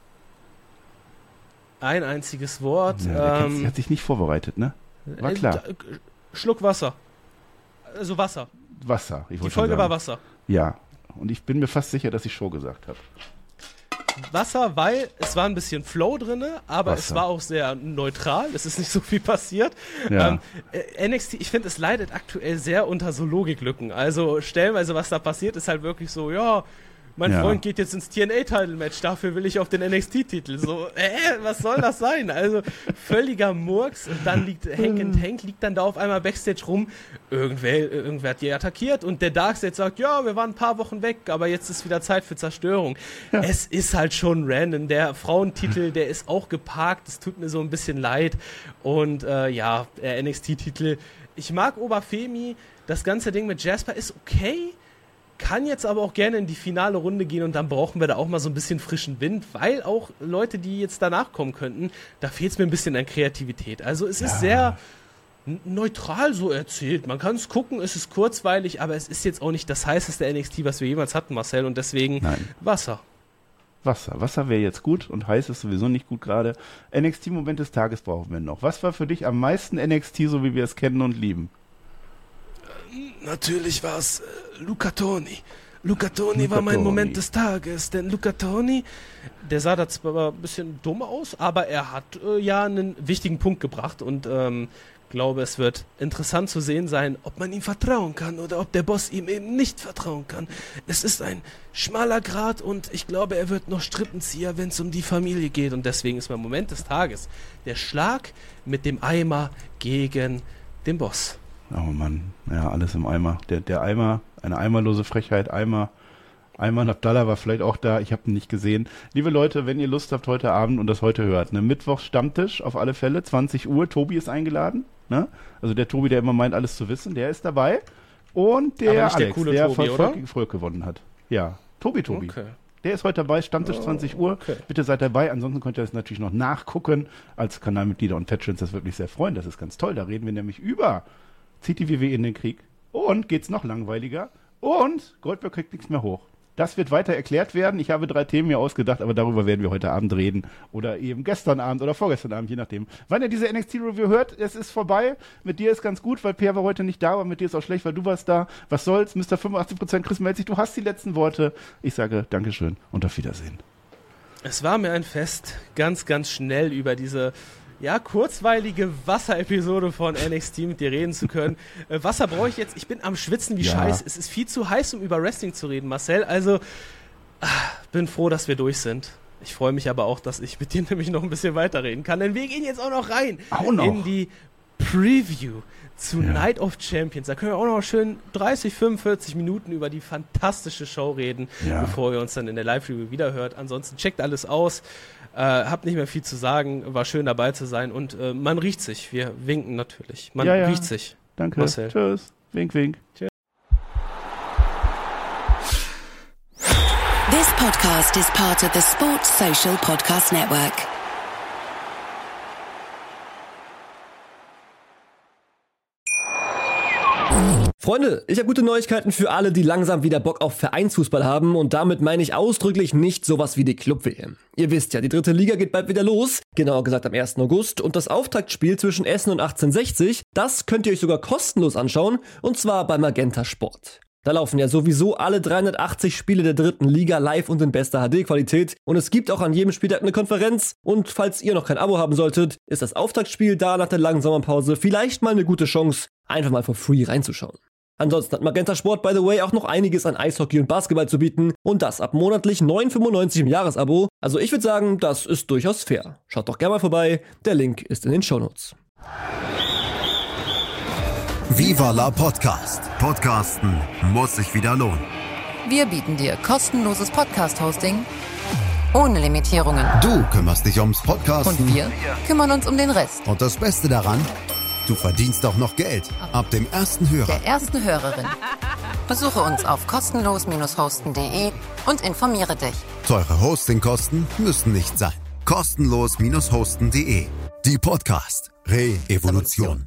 Ein einziges Wort. Ja, sie hat sich nicht vorbereitet, ne? War klar. Schluck Wasser. Also Wasser. Wasser. Die Folge war Wasser. Ja. Und ich bin mir fast sicher, dass ich Show gesagt habe. Wasser, weil es war ein bisschen Flow drin, aber es war auch sehr neutral. Es ist nicht so viel passiert. Ja. NXT, ich finde, es leidet aktuell sehr unter so Logiklücken. Also stellenweise, was da passiert, ist halt wirklich so, ja, mein Freund geht jetzt ins TNA-Title-Match, dafür will ich auf den NXT-Titel. So, was soll das sein? Also, völliger Murks. Und dann liegt Hank liegt dann da auf einmal Backstage rum. Irgendwer hat die attackiert und der Darkseid sagt, ja, wir waren ein paar Wochen weg, aber jetzt ist wieder Zeit für Zerstörung. Ja. Es ist halt schon random. Der Frauentitel, der ist auch geparkt. Es tut mir so ein bisschen leid. Und der NXT-Titel. Ich mag Oberfemi. Das ganze Ding mit Jasper ist okay. Kann jetzt aber auch gerne in die finale Runde gehen und dann brauchen wir da auch mal so ein bisschen frischen Wind, weil auch Leute, die jetzt danach kommen könnten, da fehlt es mir ein bisschen an Kreativität. Also es ist sehr neutral so erzählt. Man kann es gucken, es ist kurzweilig, aber es ist jetzt auch nicht das heißeste NXT, was wir jemals hatten, Marcel, und deswegen Wasser. Wasser wäre jetzt gut und heiß ist sowieso nicht gut gerade. NXT-Moment des Tages brauchen wir noch. Was war für dich am meisten NXT, so wie wir es kennen und lieben? Natürlich war es Luca Toni. Luca Toni war mein Moment des Tages, denn Luca Toni, der sah da zwar ein bisschen dumm aus, aber er hat einen wichtigen Punkt gebracht und glaube, es wird interessant zu sehen sein, ob man ihm vertrauen kann oder ob der Boss ihm eben nicht vertrauen kann. Es ist ein schmaler Grat und ich glaube, er wird noch Strippenzieher, wenn es um die Familie geht und deswegen ist mein Moment des Tages der Schlag mit dem Eimer gegen den Boss. Oh Mann, ja, alles im Eimer. Der Eimer, eine eimerlose Frechheit, Eimer Abdallah war vielleicht auch da, ich habe ihn nicht gesehen. Liebe Leute, wenn ihr Lust habt heute Abend und das heute hört, ne, Mittwoch Stammtisch auf alle Fälle, 20 Uhr, Tobi ist eingeladen, ne? Also der Tobi, der immer meint, alles zu wissen, der ist dabei. Und der Alex, der Volk gewonnen hat. Ja, Tobi. Okay. Der ist heute dabei, Stammtisch 20 Uhr. Okay. Bitte seid dabei, ansonsten könnt ihr das natürlich noch nachgucken als Kanalmitglieder und Patrons, das wirklich sehr freuen, das ist ganz toll. Da reden wir nämlich über zieht die WWE in den Krieg und geht's noch langweiliger und Goldberg kriegt nichts mehr hoch. Das wird weiter erklärt werden. Ich habe 3 Themen mir ausgedacht, aber darüber werden wir heute Abend reden oder eben gestern Abend oder vorgestern Abend, je nachdem. Wann ihr diese NXT-Review hört, es ist vorbei. Mit dir ist ganz gut, weil Pierre war heute nicht da, aber mit dir ist auch schlecht, weil du warst da. Was soll's? Mr. 85% Chris meldet sich. Du hast die letzten Worte. Ich sage Dankeschön und auf Wiedersehen. Es war mir ein Fest, ganz, ganz schnell über diese kurzweilige Wasser-Episode von NXT mit dir reden zu können. Wasser brauche ich jetzt. Ich bin am Schwitzen wie Scheiß. Es ist viel zu heiß, um über Wrestling zu reden, Marcel. Also, bin froh, dass wir durch sind. Ich freue mich aber auch, dass ich mit dir nämlich noch ein bisschen weiterreden kann. Denn wir gehen jetzt auch noch rein in die Preview zu Night of Champions. Da können wir auch noch schön 30, 45 Minuten über die fantastische Show reden, bevor ihr uns dann in der Live-Review wiederhört. Ansonsten checkt alles aus. Hab nicht mehr viel zu sagen, war schön dabei zu sein und man riecht sich, wir winken natürlich, man riecht sich. Danke, Marcel. Tschüss, wink, wink. Tschüss. This podcast is part of the Sports Social Podcast Network. Freunde, ich habe gute Neuigkeiten für alle, die langsam wieder Bock auf Vereinsfußball haben und damit meine ich ausdrücklich nicht sowas wie die Club-WM. Ihr wisst ja, die 3. Liga geht bald wieder los, genauer gesagt am 1. August und das Auftaktspiel zwischen Essen und 1860, das könnt ihr euch sogar kostenlos anschauen und zwar bei Magenta Sport. Da laufen ja sowieso alle 380 Spiele der 3. Liga live und in bester HD-Qualität und es gibt auch an jedem Spieltag eine Konferenz und falls ihr noch kein Abo haben solltet, ist das Auftaktspiel da nach der langen Sommerpause vielleicht mal eine gute Chance, einfach mal for free reinzuschauen. Ansonsten hat Magenta Sport, by the way, auch noch einiges an Eishockey und Basketball zu bieten und das ab monatlich 9,95 im Jahresabo. Also ich würde sagen, das ist durchaus fair. Schaut doch gerne mal vorbei, der Link ist in den Shownotes. Viva la Podcast. Podcasten muss sich wieder lohnen. Wir bieten dir kostenloses Podcast-Hosting ohne Limitierungen. Du kümmerst dich ums Podcasten. Und wir kümmern uns um den Rest. Und das Beste daran, du verdienst auch noch Geld. Ab dem ersten Hörer. Der ersten Hörerin. Besuche uns auf kostenlos-hosten.de und informiere dich. Teure Hostingkosten müssen nicht sein. Kostenlos-hosten.de. Die Podcast Re-Evolution.